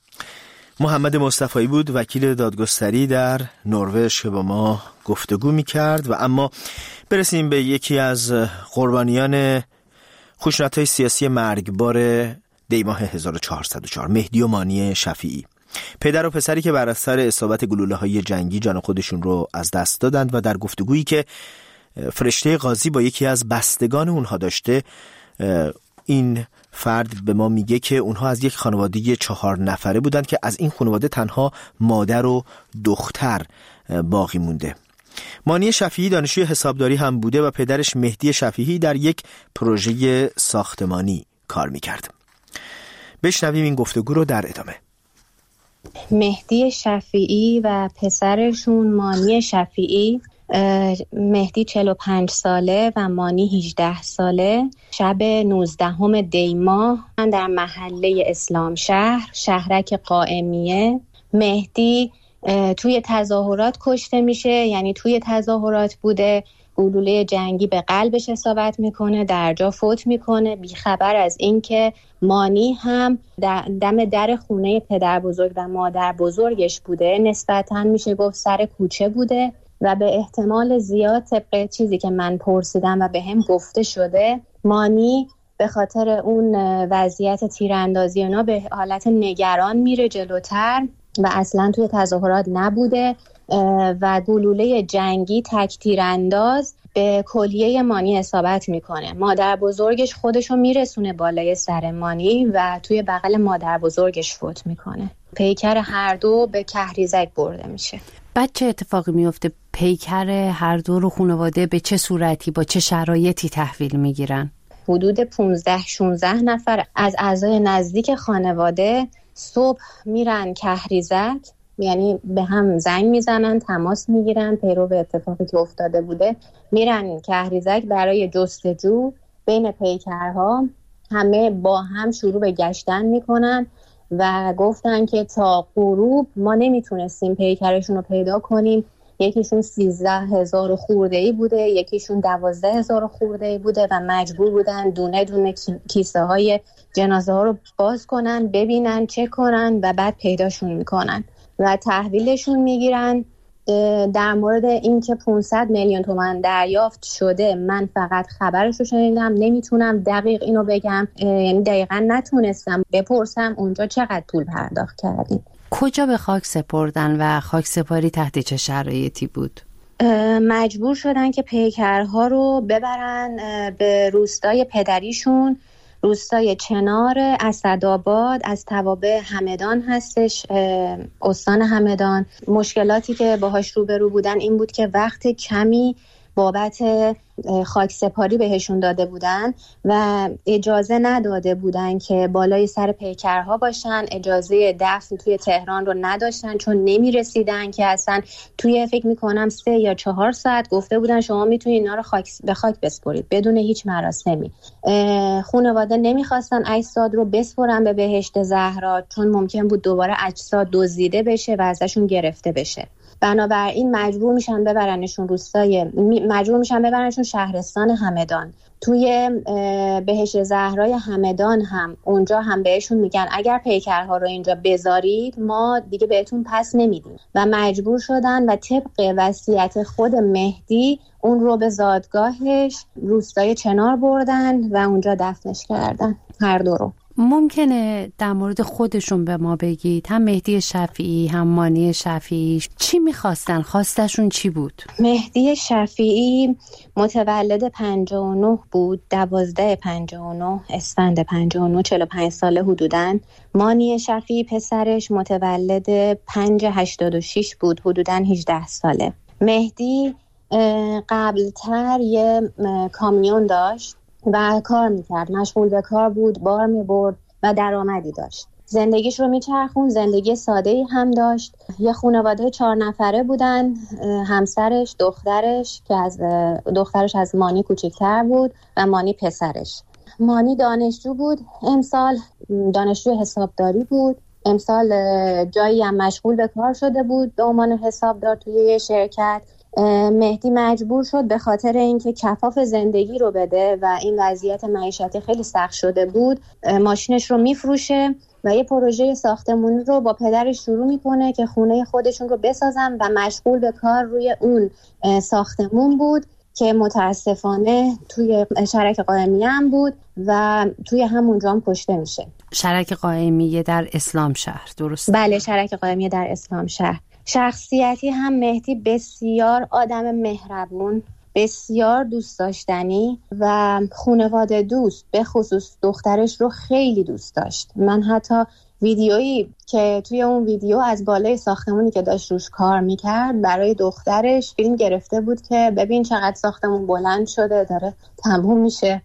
محمد مصطفی بود، وکیل دادگستری در نروژ که با ما گفتگو می‌کرد. و اما برسیم به یکی از قربانیان خشونت‌های سیاسی مرگبار دیماه 1404، مهدی و مانی شفیعی. پدر و پسری که بر اثر اصابت گلوله‌های جنگی جان خودشون رو از دست دادند و در گفتگویی که فرشته قاضی با یکی از بستگان اونها داشته، این فرد به ما میگه که اونها از یک خانواده 4 نفره بودند که از این خانواده تنها مادر و دختر باقی مونده. مانی شفیعی دانشجوی حسابداری هم بوده و پدرش مهدی شفیعی در یک پروژه ساختمانی کار میکرد. بشنویم این گفتگو رو در ادامه. مهدی شفیعی و پسرشون مانی شفیعی، مهدی 45 ساله و مانی 18 ساله، شب 19 دی ماه در محله اسلام شهرک قائمیه، مهدی توی تظاهرات کشته میشه، یعنی توی تظاهرات بوده، گلوله جنگی به قلبش اصابت میکنه، در جا فوت میکنه، بیخبر از این که مانی هم دم در خونه پدر بزرگ و مادر بزرگش بوده. نسبتاً میشه گفت سر کوچه بوده و به احتمال زیاد طبق چیزی که من پرسیدم و به هم گفته شده، مانی به خاطر اون وضعیت تیراندازی اونا به حالت نگران میره جلوتر و اصلا توی تظاهرات نبوده و گلوله جنگی تک تیرانداز به کلیه مانی اصابت میکنه. مادر بزرگش خودشو میرسونه بالای سر مانی و توی بغل مادر بزرگش فوت میکنه. پیکر هر دو به کهریزک برده میشه. بعد چه اتفاقی میفته؟ پیکر هر دو رو خانواده به چه صورتی با چه شرایطی تحویل میگیرن؟ حدود 15-16 نفر از اعضای نزدیک خانواده صبح میرن کهریزک، یعنی به هم زنگ میزنن، تماس میگیرن پیرو به اتفاقی که افتاده بوده، میرن کهریزک برای جستجو بین پیکرها. همه با هم شروع به گشتن میکنن و گفتن که تا غروب ما نمیتونستیم پیکرشون رو پیدا کنیم. یکیشون 13,000 خورده‌ای بوده، یکیشون 12,000 خورده‌ای بوده و مجبور بودن دونه دونه کیسه های جنازه ها رو باز کنن، ببینن، چک کنن و بعد پیداشون میکنن و تحویلشون میگیرن. در مورد اینکه 500 میلیون تومان دریافت شده من فقط خبرش رو شنیدم، نمیتونم دقیق اینو بگم، یعنی دقیقا نتونستم بپرسم اونجا چقدر پول پرداخت کردیم. کجا به خاک سپردن و خاک سپاری تحت چه شرایطی بود؟ مجبور شدن که پیکرها رو ببرن به روستای پدریشون، روستای چنار اسدآباد، از توابع همدان هستش، استان همدان. مشکلاتی که باهاش روبرو بودن این بود که وقت کمی بابت خاک سپاری بهشون داده بودن و اجازه نداده بودن که بالای سر پیکرها باشن. اجازه دفن توی تهران رو نداشتن چون نمیرسیدن که اصلا توی فکر میکنم 3 یا 4 ساعت گفته بودن شما میتونید اینا رو به خاک بسپرید بدون هیچ مراسمی. خانواده نمیخواستن اجساد رو بسپرن به بهشت زهرا چون ممکن بود دوباره اجساد دزدیده بشه و ازشون گرفته بشه. بنابراین مجبور میشن ببرنشون شهرستان همدان. توی بهشت زهرای همدان هم اونجا هم بهشون میگن اگر پیکرها رو اینجا بذارید ما دیگه بهتون پس نمیدیم و مجبور شدن و طبق وصیت خود مهدی اون رو به زادگاهش روستای چنار بردن و اونجا دفنش کردن هر دو رو. ممکنه در مورد خودشون به ما بگید، هم مهدی شفیعی هم مانی شفیعی چی میخواستن؟ خواستشون چی بود؟ مهدی شفیعی متولد 59 بود، 12/59 اسفند 59، 45 ساله حدوداً. مانی شفیعی پسرش متولد 5/86 بود، حدوداً 18 ساله. مهدی قبلتر یه کامیون داشت و کار میکرد، مشغول به کار بود، بار میبرد و درآمدی داشت. زندگیش رو میچرخون، زندگی ساده‌ای هم داشت. یه خانواده 4 نفره بودن، همسرش، دخترش که دخترش از مانی کوچکتر بود و مانی پسرش. مانی دانشجو بود، امسال دانشجو حسابداری بود. امسال جایی هم مشغول به کار شده بود به عنوان حسابدار توی یه شرکت. مهدی مجبور شد به خاطر اینکه کفاف زندگی رو بده و این وضعیت معیشتی خیلی سخت شده بود، ماشینش رو میفروشه و یه پروژه ساختمانی رو با پدرش شروع میکنه که خونه خودشون رو بسازن و مشغول به کار روی اون ساختمون بود که متاسفانه توی شرک قائمیه هم بود و توی همونجا هم کشته میشه. شرک قائمیه در اسلام شهر، درست؟ بله، شرک قائمیه در اسلام شهر. شخصیتی هم مهدی بسیار آدم مهربون، بسیار دوست داشتنی و خانواده دوست، به خصوص دخترش رو خیلی دوست داشت. من حتی ویدیویی که توی اون ویدیو از بالای ساختمونی که داشت روش کار میکرد برای دخترش فیلم گرفته بود که ببین چقدر ساختمون بلند شده داره تموم میشه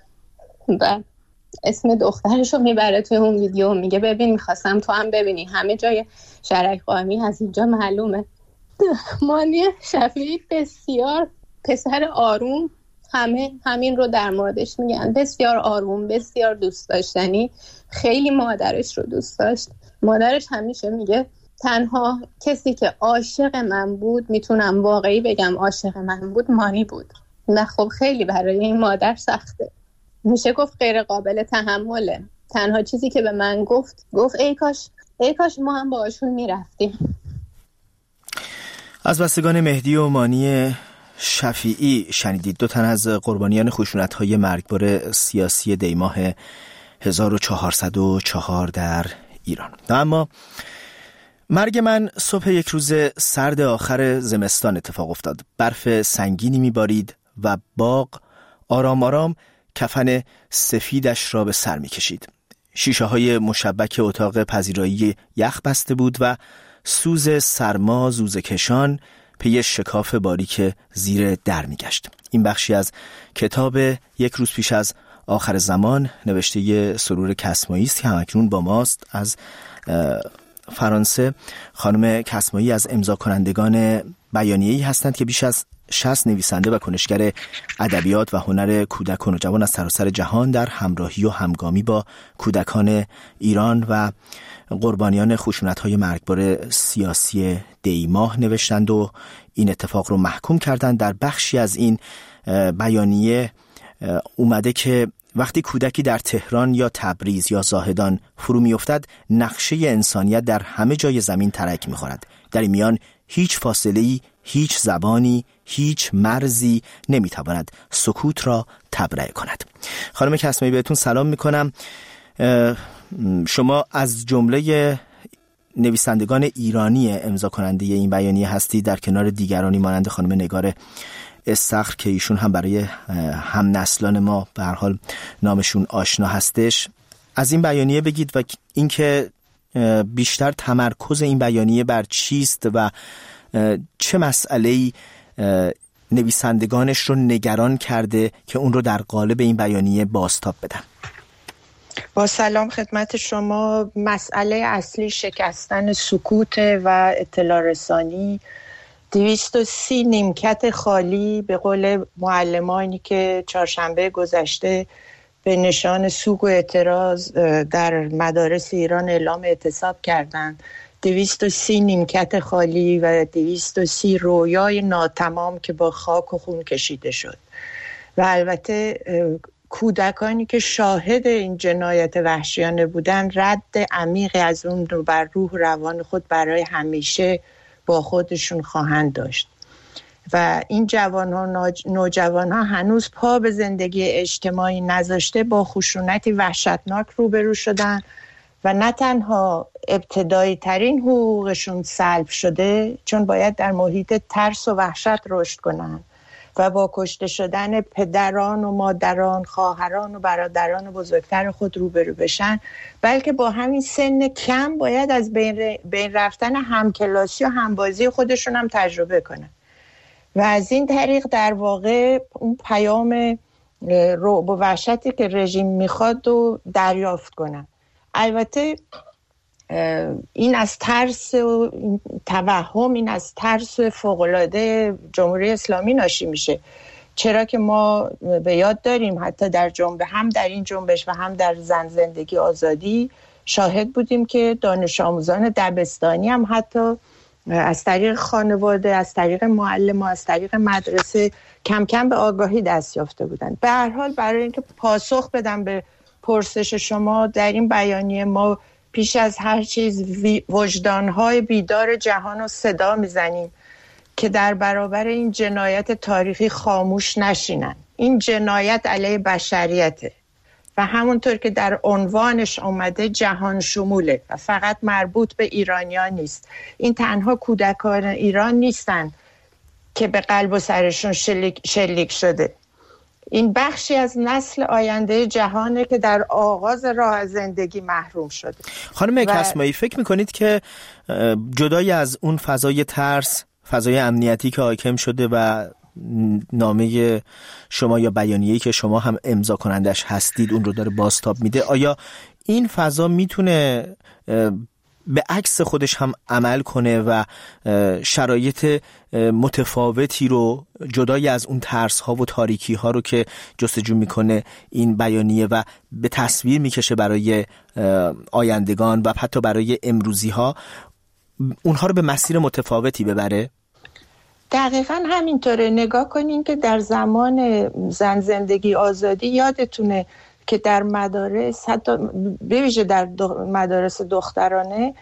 و اسم دخترش رو میبره توی اون ویدیو، میگه ببین میخواستم تو هم ببینی، همه جای شرک قائمی از اینجا معلومه. مانی شفیعی بسیار پسر آروم، همین رو در موردش میگن، بسیار آروم، بسیار دوست داشتنی، خیلی مادرش رو دوست داشت. مادرش همیشه میگه تنها کسی که عاشق من بود، میتونم واقعی بگم عاشق من بود، مانی بود. نه خب خیلی برای این مادر سخته، میشه گفت غیر قابل تحمله. تنها چیزی که به من گفت ای کاش ما هم باهاشون میرفتیم. از بستگان مهدی و مانی شفیعی شنیدید، 2 تن از قربانیان خشونت‌های مرگبار سیاسی دیماه 1404 در ایران. اما مرگ من صبح یک روز سرد آخر زمستان اتفاق افتاد. برف سنگینی میبارید و باغ آرام آرام کفن سفیدش را به سر میکشید. شیشه های مشبک اتاق پذیرایی یخ بسته بود و سوز سرما زوزه کشان پی شکاف باریک زیر در میگشت. این بخشی از کتاب یک روز پیش از آخر زمان نوشته سرور کسمایی است که همکنون با ماست از فرانسه. خانم کسمایی از امضا کنندگان بیانیه‌ای هستند که بیش از 60 نویسنده و کنشگر ادبیات و هنر کودک و نوجوان از سراسر جهان در همراهی و همگامی با کودکان ایران و قربانیان خشونت‌های مرگبار سیاسی دیماه نوشتند و این اتفاق رو محکوم کردند. در بخشی از این بیانیه اومده که وقتی کودکی در تهران یا تبریز یا زاهدان فرو می‌افتد، نقشه انسانیت در همه جای زمین ترک می‌خورد. در این میان هیچ فاصله‌ای، هیچ زبانی، هیچ مرزی نمی‌تواند سکوت را تبرئه کند. خانم کسمایی بهتون سلام می‌کنم. شما از جمله نویسندگان ایرانی امضا کننده این بیانیه هستید، در کنار دیگرانی مانند خانم نگار استخر که ایشون هم برای هم نسلان ما به هر حال نامشون آشنا هستش. از این بیانیه بگید و اینکه بیشتر تمرکز این بیانیه بر چیست و چه مسئله‌ای نویسندگانش رو نگران کرده که اون رو در قالب این بیانیه بازتاب بدن. با سلام خدمت شما. مسئله اصلی شکستن سکوت و اطلاع رسانی. 230 نیمکت خالی به قول معلمانی که چهارشنبه گذشته به نشان سوگ و اعتراض در مدارس ایران اعلام اعتصاب کردند. 230 نیمکت خالی و 230 رویای ناتمام که با خاک و خون کشیده شد. و البته کودکانی که شاهد این جنایت وحشیانه بودن رد عمیقی از اون رو بر روح روان خود برای همیشه با خودشون خواهند داشت. و این نوجوان ها هنوز پا به زندگی اجتماعی نذاشته با خشونتی وحشتناک روبرو شدن و نه تنها ابتدایی ترین حقوقشون سلب شده، چون باید در محیط ترس و وحشت رشد کنن و با کشته شدن پدران و مادران، خواهران و برادران بزرگتر خود روبرو بشن، بلکه با همین سن کم باید از بین رفتن همکلاسی و همبازی خودشون هم تجربه کنن و از این طریق در واقع اون پیام رعب و وحشتی که رژیم میخواد و دریافت کنن. البته این از ترس و توهم، این از ترس فوق‌العاده جمهوری اسلامی ناشی میشه، چرا که ما به یاد داریم حتی در جنبش، هم در این جنبش و هم در زن زندگی آزادی شاهد بودیم که دانش آموزان دبستانی هم حتی از طریق خانواده، از طریق معلم و از طریق مدرسه کم کم به آگاهی دست یافته بودند. به هر حال برای اینکه پاسخ بدم به پرسش شما، در این بیانیه ما پیش از هر چیز وجدان‌های بیدار جهان رو صدا میزنیم که در برابر این جنایت تاریخی خاموش نشینن. این جنایت علیه بشریته و همونطور که در عنوانش اومده جهان شموله و فقط مربوط به ایرانیان نیست. این تنها کودکان ایران نیستن که به قلب و سرشون شلیک شده. این بخشی از نسل آینده جهانه که در آغاز راه زندگی محروم شده. خانم کسمایی، فکر میکنید که جدای از اون فضای ترس، فضای امنیتی که حاکم شده و نامه شما یا بیانیه‌ای که شما هم امضا کنندش هستید اون رو داره بازتاب میده، آیا این فضا میتونه به عکس خودش هم عمل کنه و شرایط متفاوتی رو جدای از اون ترس ها و تاریکی ها رو که جستجو میکنه این بیانیه و به تصویر میکشه برای آیندگان و حتی برای امروزی ها، اونها رو به مسیر متفاوتی ببره؟ دقیقا همینطوره. نگاه کنین که در زمان زن زندگی آزادی یادتونه که در مدارس، حتی به ویژه در مدارس دخترانه،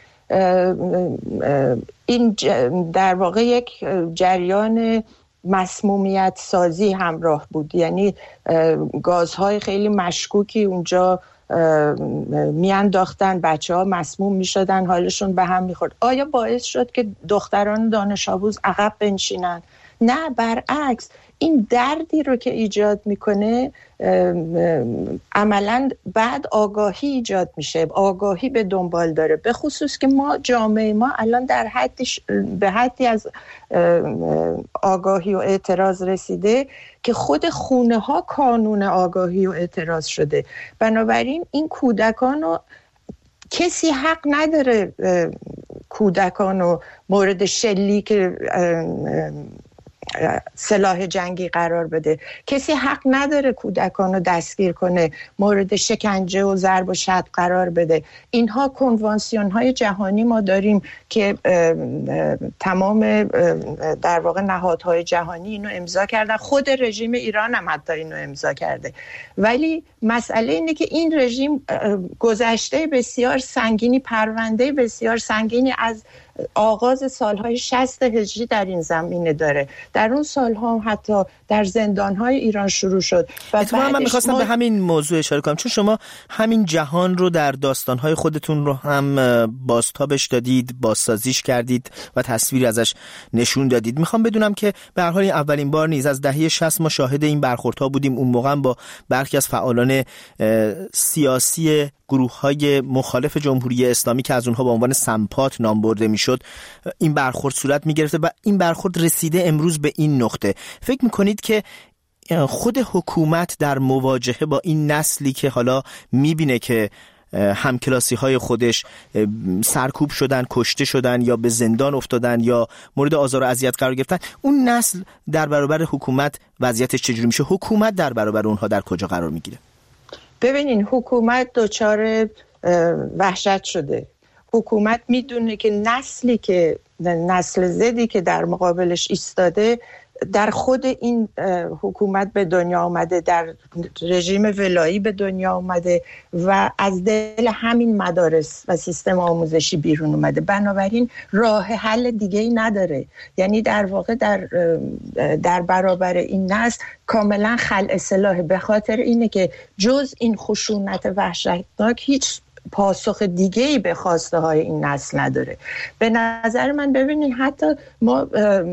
این در واقع یک جریان مسمومیت سازی همراه بود. یعنی گازهای خیلی مشکوکی اونجا میانداختن، بچه ها مسموم میشدن، حالشون به هم میخورد. آیا باعث شد که دختران دانش آموز عقب بنشینن؟ نه، برعکس، این دردی رو که ایجاد میکنه عملاً بعد آگاهی ایجاد میشه، آگاهی به دنبال داره. به خصوص که ما جامعه ما الان به حدی از آگاهی و اعتراض رسیده که خود خونه ها کانون آگاهی و اعتراض شده. بنابراین این کودکان رو کسی حق نداره کودکان رو مورد شلیک سلاح جنگی قرار بده. کسی حق نداره کودکان رو دستگیر کنه، مورد شکنجه و ضرب و شتم قرار بده. اینها کنوانسیون های جهانی ما داریم که تمام در واقع نهادهای جهانی اینو امضا کردن. خود رژیم ایران هم حتی اینو امضا کرده. ولی مسئله اینه که این رژیم گذشته بسیار سنگینی، پرونده بسیار سنگینی از آغاز سالهای 60 هجری در این زمینه داره. در اون سالها حتی در زندانهای ایران شروع شد. و من میخواستم به همین موضوع اشاره کنم، چون شما همین جهان رو در داستانهای خودتون رو هم بازتابش دادید، بازسازیش کردید و تصویری ازش نشون دادید. میخوام بدونم که به هر حال اولین بار نیز از دهه 60 ما شاهد این برخوردها بودیم. اون موقع با برخی از فعالان سیاسی گروه‌های مخالف جمهوری اسلامی که از اونها با عنوان سمپات نام برده میشد این برخورد صورت میگرفته و این برخورد رسیده امروز به این نقطه. فکر میکنید که خود حکومت در مواجهه با این نسلی که حالا میبینه که همکلاسی های خودش سرکوب شدن، کشته شدن یا به زندان افتادن یا مورد آزار و اذیت قرار گرفتن، اون نسل در برابر حکومت وضعیتش چجوری میشه؟ حکومت در برابر اونها در کجا قرار میگیره؟ ببینین، حکومت دچار وحشت شده. حکومت میدونه که نسل زدی که در مقابلش ایستاده در خود این حکومت به دنیا آمده، در رژیم ولایی به دنیا آمده و از دل همین مدارس و سیستم آموزشی بیرون اومده. بنابراین راه حل دیگه‌ای نداره. یعنی در واقع در برابر این نسل کاملا خلع سلاحه، به خاطر اینه که جز این خشونت وحشتناک هیچ پاسخ دیگه‌ای به خواسته های این نسل نداره. به نظر من ببینید حتی ما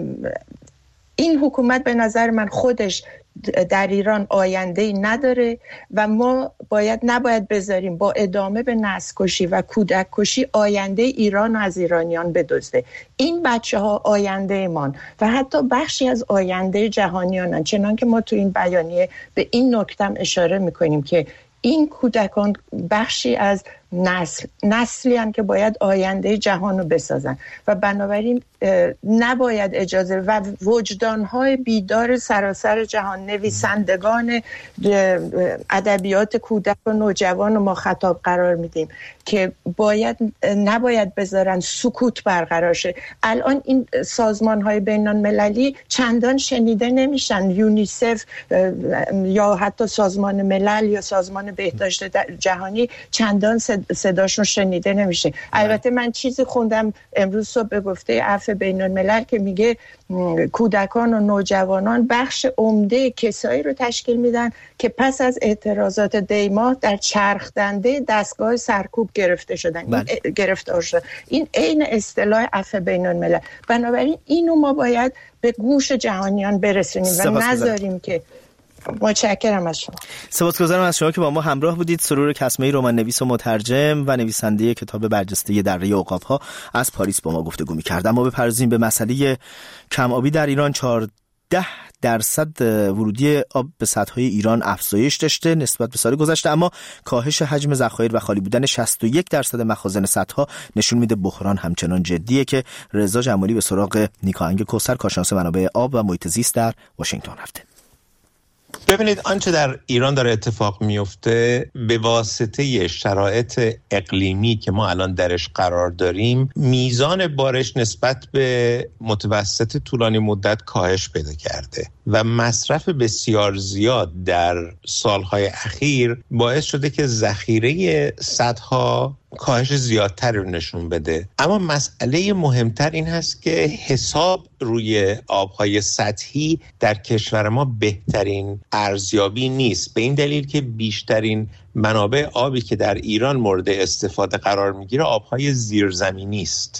این حکومت به نظر من خودش در ایران آینده‌ای نداره و ما نباید بذاریم با ادامه به نسل کشی و کودک کشی آینده ایران و از ایرانیان بدزده. این بچه‌ها آینده مان و حتی بخشی از آینده جهانیانن. چنان که ما تو این بیانیه به این نکته اشاره می‌کنیم که این کودکان بخشی از نسلی هستند که باید آینده جهان رو بسازن و بنابراین نباید اجازه و وجدانهای بیدار سراسر جهان، نویسندگان ادبیات کودک و نوجوان رو ما خطاب قرار میدیم که نباید بذارن سکوت برقرار شه. الان این سازمانهای بین المللی چندان شنیده نمیشن. یونیسف یا حتی سازمان ملل یا سازمان بهداشت جهانی چندان صداشون شنیده نمیشه. البته من چیزی خوندم امروز صبح به گفته عفو بین الملل که میگه کودکان و نوجوانان بخش عمده کسایی رو تشکیل میدن که پس از اعتراضات دیماه در چرخ دنده دستگاه سرکوب گرفتار شدن. این عین اصطلاح عفو بین الملل. بنابراین اینو ما باید به گوش جهانیان برسونیم و نذاریم که. متشکرم از شما. سپاسگزارم از شما که با ما همراه بودید. سرور کسمه‌ای، رمان نویس و مترجم و نویسنده کتاب برجسته دره عقاب‌ها از پاریس با ما گفتگو می‌کرد. ما بپردازیم به مسئله کم‌آبی در ایران. 14% ورودی آب به سدهای ایران افزایش داشته نسبت به سال گذشته، اما کاهش حجم ذخایر و خالی بودن 61% مخازن سدها نشون میده بحران همچنان جدیه. که رضا جمالی به سراغ نیکاهنگ کوثر، کارشناس منابع آب و محیط زیست در واشنگتن رفته. ببینید آنچه در ایران داره اتفاق میفته به واسطه شرایط اقلیمی که ما الان درش قرار داریم، میزان بارش نسبت به متوسط طولانی مدت کاهش پیدا کرده و مصرف بسیار زیاد در سالهای اخیر باعث شده که ذخیره سدها کاهش زیادتری رو نشون بده. اما مسئله مهمتر این هست که حساب روی آبهای سطحی در کشور ما بهترین ارزیابی نیست، به این دلیل که بیشترین منابع آبی که در ایران مورد استفاده قرار میگیره آبهای زیرزمینی است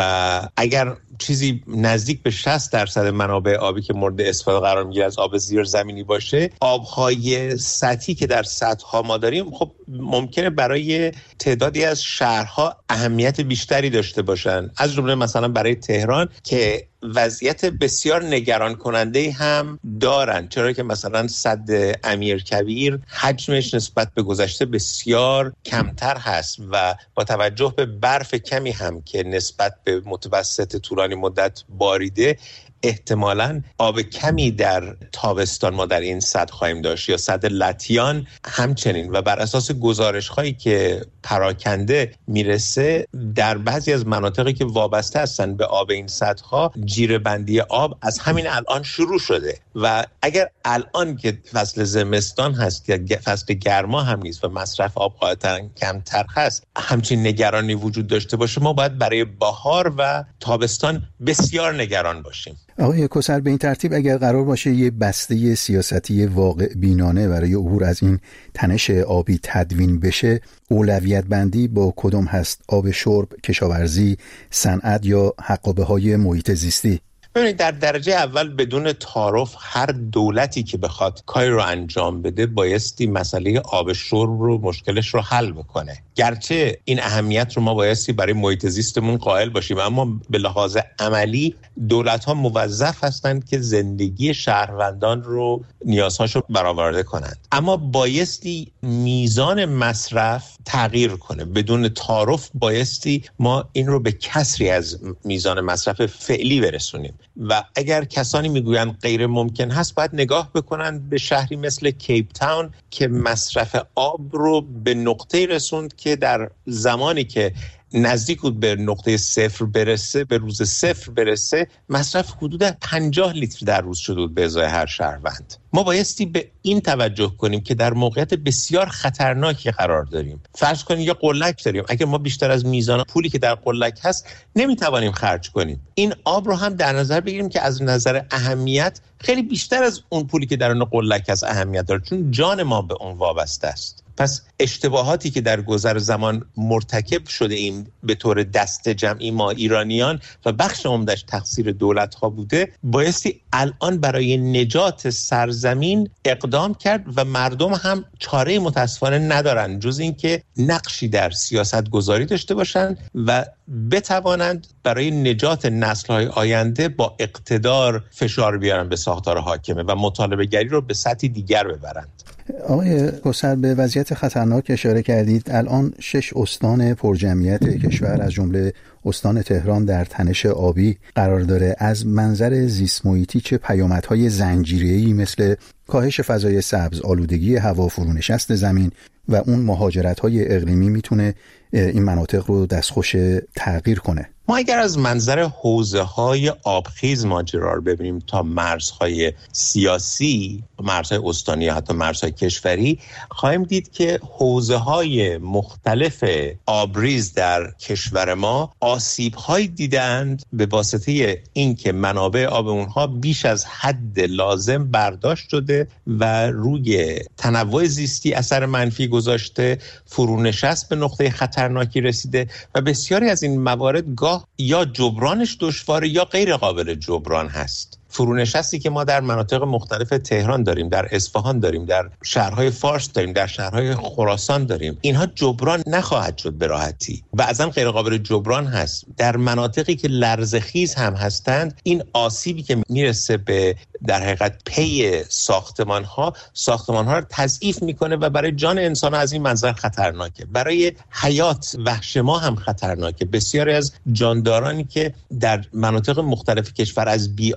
و اگر چیزی نزدیک به 60% منابع آبی که مورد استفاده قرار میگیره از آب زیرزمینی باشه، آبهای سطحی که در سدها ما داریم خب ممکنه برای تعدادی از شهرها اهمیت بیشتری داشته باشن، از جمله مثلا برای تهران که وضعیت بسیار نگران کننده هم دارن، چرا که مثلا سد امیرکبیر حجمش نسبت به گذشته بسیار کمتر هست و با توجه به برف کمی هم که نسبت به متوسط طولانی مدت باریده احتمالاً آب کمی در تابستان ما در این سد خواهیم داشت یا سد لطیان همچنین و بر اساس گزارش هایی که پراکنده میرسه در بعضی از مناطقی که وابسته هستن به آب این سدها جیره‌بندی آب از همین الان شروع شده و اگر الان که فصل زمستان هست که فصل گرما هم نیست و مصرف آب قاعدتاً کمتر هست همچین نگرانی وجود داشته باشه، ما باید برای بهار و تابستان بسیار نگران باشیم. آقای کوثر، به این ترتیب اگر قرار باشه یه بسته سیاستی واقع بینانه برای عبور از این تنش آبی تدوین بشه، اولویت بندی با کدوم هست؟ آب شرب، کشاورزی، صنعت یا حقابه‌های محیط زیستی؟ ببینید در درجه اول بدون تعارف هر دولتی که بخواد کاری رو انجام بده بایستی مسئله آب شرب رو مشکلش رو حل بکنه. گرچه این اهمیت رو ما بایستی برای محیط زیستمون قائل باشیم، اما به لحاظ عملی دولت‌ها موظف هستند که زندگی شهروندان رو نیازهاش رو برآورده کنند. اما بایستی میزان مصرف تغییر کنه. بدون تعارف بایستی ما این رو به کسری از میزان مصرف فعلی برسونیم و اگر کسانی میگویند غیر ممکن هست باید نگاه بکنند به شهری مثل کیپ تاون که مصرف آب رو به نقطه رسوند که در زمانی که نزدیک بود به نقطه صفر برسه، به روز صفر برسه، مصرف حدود 50 لیتر در روز شده بود به ازای هر شهروند. ما بایستی به این توجه کنیم که در موقعیت بسیار خطرناکی قرار داریم. فرض کنیم یه قلک داریم، اگر ما بیشتر از میزان پولی که در قلک هست نمیتوانیم خرج کنیم، این آب رو هم در نظر بگیریم که از نظر اهمیت خیلی بیشتر از اون پولی که در اون قلک هست اهمیت داره، چون جان ما به اون وابسته است. پس اشتباهاتی که در گذر زمان مرتکب شده ایم به طور دست جمعی ما ایرانیان و بخش عمده‌اش تقصیر دولت‌ها بوده، بایستی الان برای نجات سرزمین اقدام کرد و مردم هم چاره متاسفانه ندارن جز این که نقشی در سیاست گذاری داشته باشند و بتوانند برای نجات نسل‌های آینده با اقتدار فشار بیارن به ساختار حاکمه و مطالبه گری رو به سطح دیگر ببرند. آقای کوثر، به وضعیت خطرناک اشاره کردید. الان 6 استان پرجمعیت کشور از جمله استان تهران در تنش آبی قرار داره. از منظر زیست محیطی چه پیامدهای زنجیره‌ای مثل کاهش فضای سبز، آلودگی هوا، فرونشست زمین و اون مهاجرت‌های اقلیمی میتونه این مناطق رو دستخوش تغییر کنه؟ ما اگر از منظر حوزه‌های آبخیز ماجرا رو ببینیم تا مرزهای سیاسی، مرزهای استانی یا حتی مرزهای کشوری، خواهیم دید که حوزه‌های مختلف آبریز در کشور ما آسیب‌هایی دیدند به واسطه اینکه منابع آب اونها بیش از حد لازم برداشت شده و روی تنوع زیستی اثر منفی گذاشته، فرونشست به نقطه خطرناکی رسیده و بسیاری از این موارد یا جبرانش دشواره یا غیر قابل جبران هست. فرونشستی که ما در مناطق مختلف تهران داریم، در اصفهان داریم، در شهرهای فارس داریم، در شهرهای خراسان داریم، اینها جبران نخواهد شد به راحتی، بعضا غیر قابل جبران هست. در مناطقی که لرزخیز هم هستند، این آسیبی که میرسه به در حقیقت پی ساختمان‌ها رو تضعیف میکنه و برای جان انسان از این منظر خطرناکه، برای حیات وحش ما هم خطرناکه. بسیاری از جاندارانی که در مناطق مختلف کشور از بی‌آبی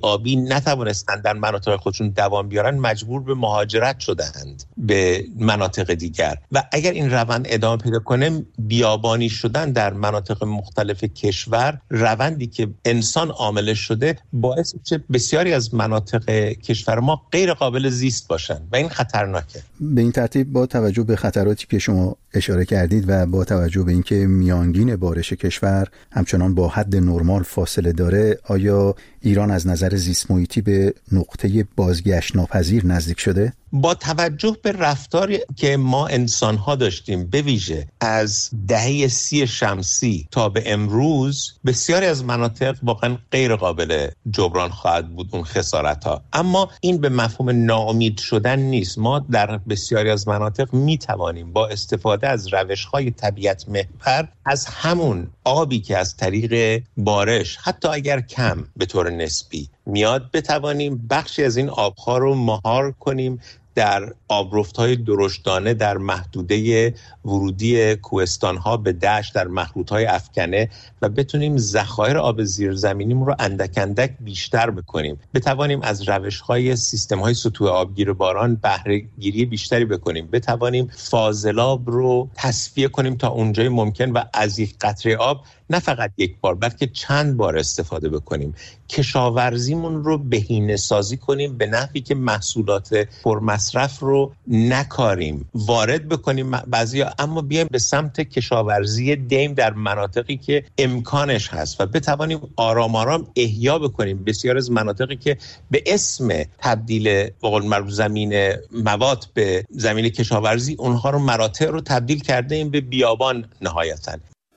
نتوانستند در مناطق خودشون دوام بیارن مجبور به مهاجرت شدند به مناطق دیگر و اگر این روند ادامه پیدا کنه بیابانی شدن در مناطق مختلف کشور روندی که انسان عاملش شده باعث میشه بسیاری از مناطق کشور ما غیر قابل زیست باشن و این خطرناکه. به این ترتیب با توجه به خطراتی که شما اشاره کردید و با توجه به اینکه میانگین بارش کشور همچنان با حد نرمال فاصله داره، آیا ایران از نظر زیست محیطی به نقطه بازگشت ناپذیر نزدیک شده؟ با توجه به رفتاری که ما انسان‌ها داشتیم به ویژه از دهه 30 شمسی تا به امروز بسیاری از مناطق واقعا غیر قابل جبران خواهد بود اون خسارت‌ها، اما این به مفهوم ناامید شدن نیست. ما در بسیاری از مناطق می‌توانیم با استفاده از روش‌های طبیعت محور از همون آبی که از طریق بارش حتی اگر کم به طور نسبی میاد بتوانیم بخشی از این آب‌ها رو مهار کنیم در آبرفت‌های درشتانه در محدوده ورودی کوهستان‌ها به دشت در مخروط‌های افکنه و بتونیم ذخایر آب زیرزمینیمون رو اندک اندک بیشتر بکنیم، بتوانیم از روش‌های سیستم‌های سطوح آبگیر باران بهره‌گیری بیشتری بکنیم، بتوانیم فاضلاب رو تصفیه کنیم تا اونجای ممکن و از یک قطره آب نه فقط یک بار بلکه چند بار استفاده بکنیم، کشاورزیمون رو بهینه سازی کنیم به نحوی که محصولات پرمصرف رو نکاریم وارد بکنیم بعضیا، اما بیایم به سمت کشاورزی دیم در مناطقی که امکانش هست و بتوانیم آرام آرام احیا بکنیم بسیار از مناطقی که به اسم تبدیل به قول معروف زمین مواد به زمین کشاورزی اونها رو مراتع رو تبدیل کرده ایم به بیابان نهایتاً.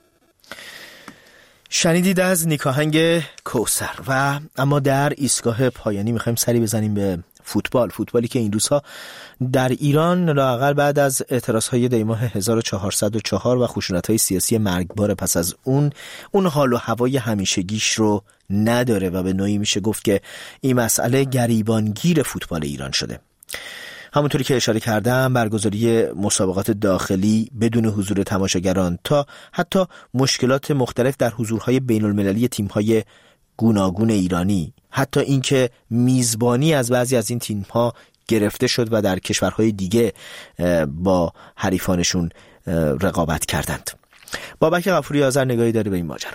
شنیدید از نیکاهنگ کوثر. و اما در ایستگاه پایانی میخوایم سری بزنیم به فوتبالی که این روزها در ایران لااقل بعد از اعتراضهای دیماه 1404 و خشونت‌های سیاسی مرگبار پس از اون حال و هوای همیشگیش رو نداره و به نوعی میشه گفت که این مسئله گریبانگیر فوتبال ایران شده. همونطوری که اشاره کردم برگزاری مسابقات داخلی بدون حضور تماشاگران تا حتی مشکلات مختلف در حضورهای بین المللی تیم‌های گوناگون ایرانی، حتی اینکه میزبانی از بعضی از این تیم‌ها گرفته شد و در کشورهای دیگه با حریفانشون رقابت کردند. بابک غفوری آذر نگاهی داره به این ماجرا.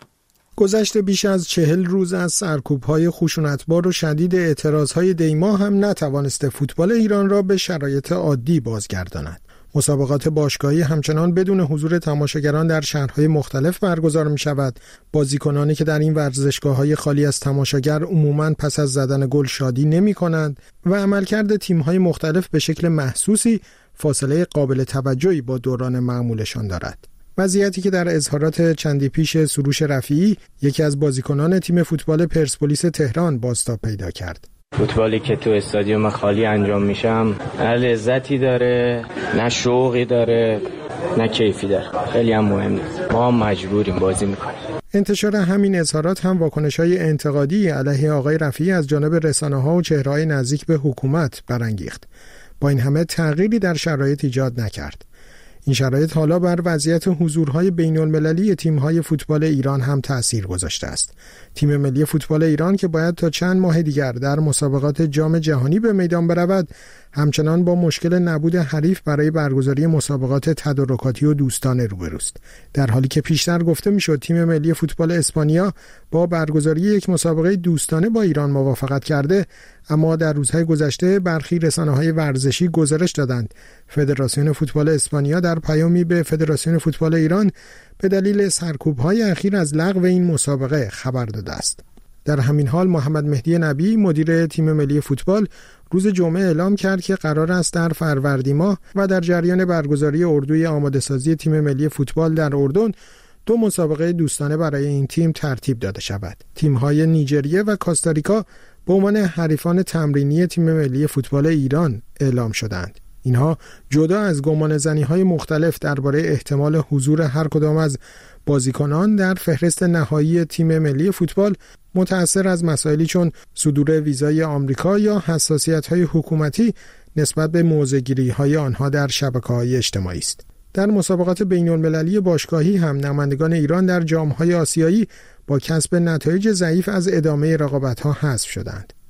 گذشته بیش از 40 روز از سرکوب‌های خشونتبار و شدید اعتراضهای دیماه هم نتوانسته فوتبال ایران را به شرایط عادی بازگرداند. مسابقات باشگاهی همچنان بدون حضور تماشاگران در شهرهای مختلف برگزار می شود. بازیکنانی که در این ورزشگاه‌های خالی از تماشاگر عموماً پس از زدن گل شادی نمی کنند و عملکرد تیم‌های مختلف به شکل محسوسی فاصله قابل توجهی با دوران معمولشان دارد. وضعیتی که در اظهارات چندی پیش سروش رفیعی یکی از بازیکنان تیم فوتبال پرسپولیس تهران بازتاب پیدا کرد. فوتبالی که تو استادیوم خالی انجام میشم نه لذتی داره، نه شوقی داره، نه کیفی داره. خیلی هم مهمه. ما مجبوریم بازی میکنیم. انتشار همین اظهارات هم واکنش‌های انتقادی علیه آقای رفیعی از جانب رسانه‌ها و چهره‌های نزدیک به حکومت برانگیخت. با این همه تغییری در شرایط ایجاد نکرد. این شرایط حالا بر وضعیت حضورهای بین‌المللی تیم‌های فوتبال ایران هم تأثیر گذاشته است. تیم ملی فوتبال ایران که باید تا چند ماه دیگر در مسابقات جام جهانی به میدان برود، همچنان با مشکل نبود حریف برای برگزاری مسابقات تدارکاتی و دوستانه روبروست. در حالی که پیشتر گفته میشد تیم ملی فوتبال اسپانیا با برگزاری یک مسابقه دوستانه با ایران موافقت کرده، اما در روزهای گذشته برخی رسانه‌های ورزشی گزارش دادند فدراسیون فوتبال اسپانیا در پیامی به فدراسیون فوتبال ایران به دلیل سرکوب‌های اخیر از لغو این مسابقه خبر داده است. در همین حال محمد مهدی نبی مدیر تیم ملی فوتبال روز جمعه اعلام کرد که قرار است در فروردین ماه و در جریان برگزاری اردوی آماده‌سازی تیم ملی فوتبال در اردن 2 مسابقه دوستانه برای این تیم ترتیب داده شود. تیم‌های نیجریه و کاستاریکا به عنوان حریفان تمرینی تیم ملی فوتبال ایران اعلام شدند. اینها جدا از گمانه‌زنی‌های مختلف درباره احتمال حضور هر کدام از بازیکنان در فهرست نهایی تیم ملی فوتبال متأثر از مسائلی چون صدور ویزای آمریکا یا حساسیت‌های حکومتی نسبت به موضع‌گیری‌های آنها در شبکه‌های اجتماعی است. در مسابقات بین‌المللی باشگاهی هم نمایندگان ایران در جام‌های آسیایی با کسب نتایج ضعیف از ادامه رقابت‌ها حذف شدند.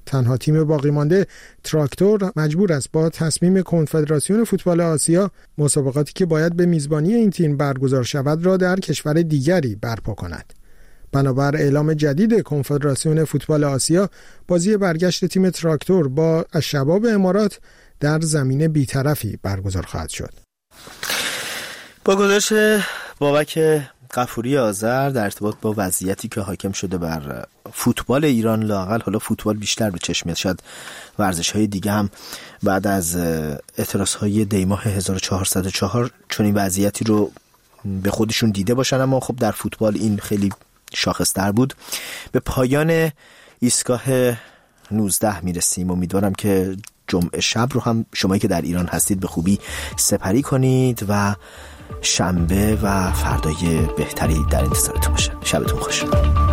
تنها تیم باقی مانده تراکتور مجبور است با تصمیم کنفدراسیون فوتبال آسیا مسابقاتی که باید به میزبانی این تیم برگزار شود را در کشور دیگری برپا کند. بنابر اعلام جدید کنفدراسیون فوتبال آسیا، بازی برگشت تیم تراکتور با الشباب امارات در زمین بی‌طرفی برگزار خواهد شد. با گزارش بابک غفوری آذر در ارتباط با وضعیتی که حاکم شده بر فوتبال ایران، لااقل حالا فوتبال بیشتر به چشم میاد، شاید ورزش‌های دیگه هم بعد از اعتراض‌های دیماه 1404 چون این وضعیتی رو به خودشون دیده باشن، اما خب در فوتبال این خیلی شاخص‌تر بود. به پایان ایستگاه 19 میرسیم. امیدوارم که جمعه شب رو هم شمایی که در ایران هستید به خوبی سپری کنید و شنبه و فردای بهتری در انتظارتون باشه. شبتون خوش.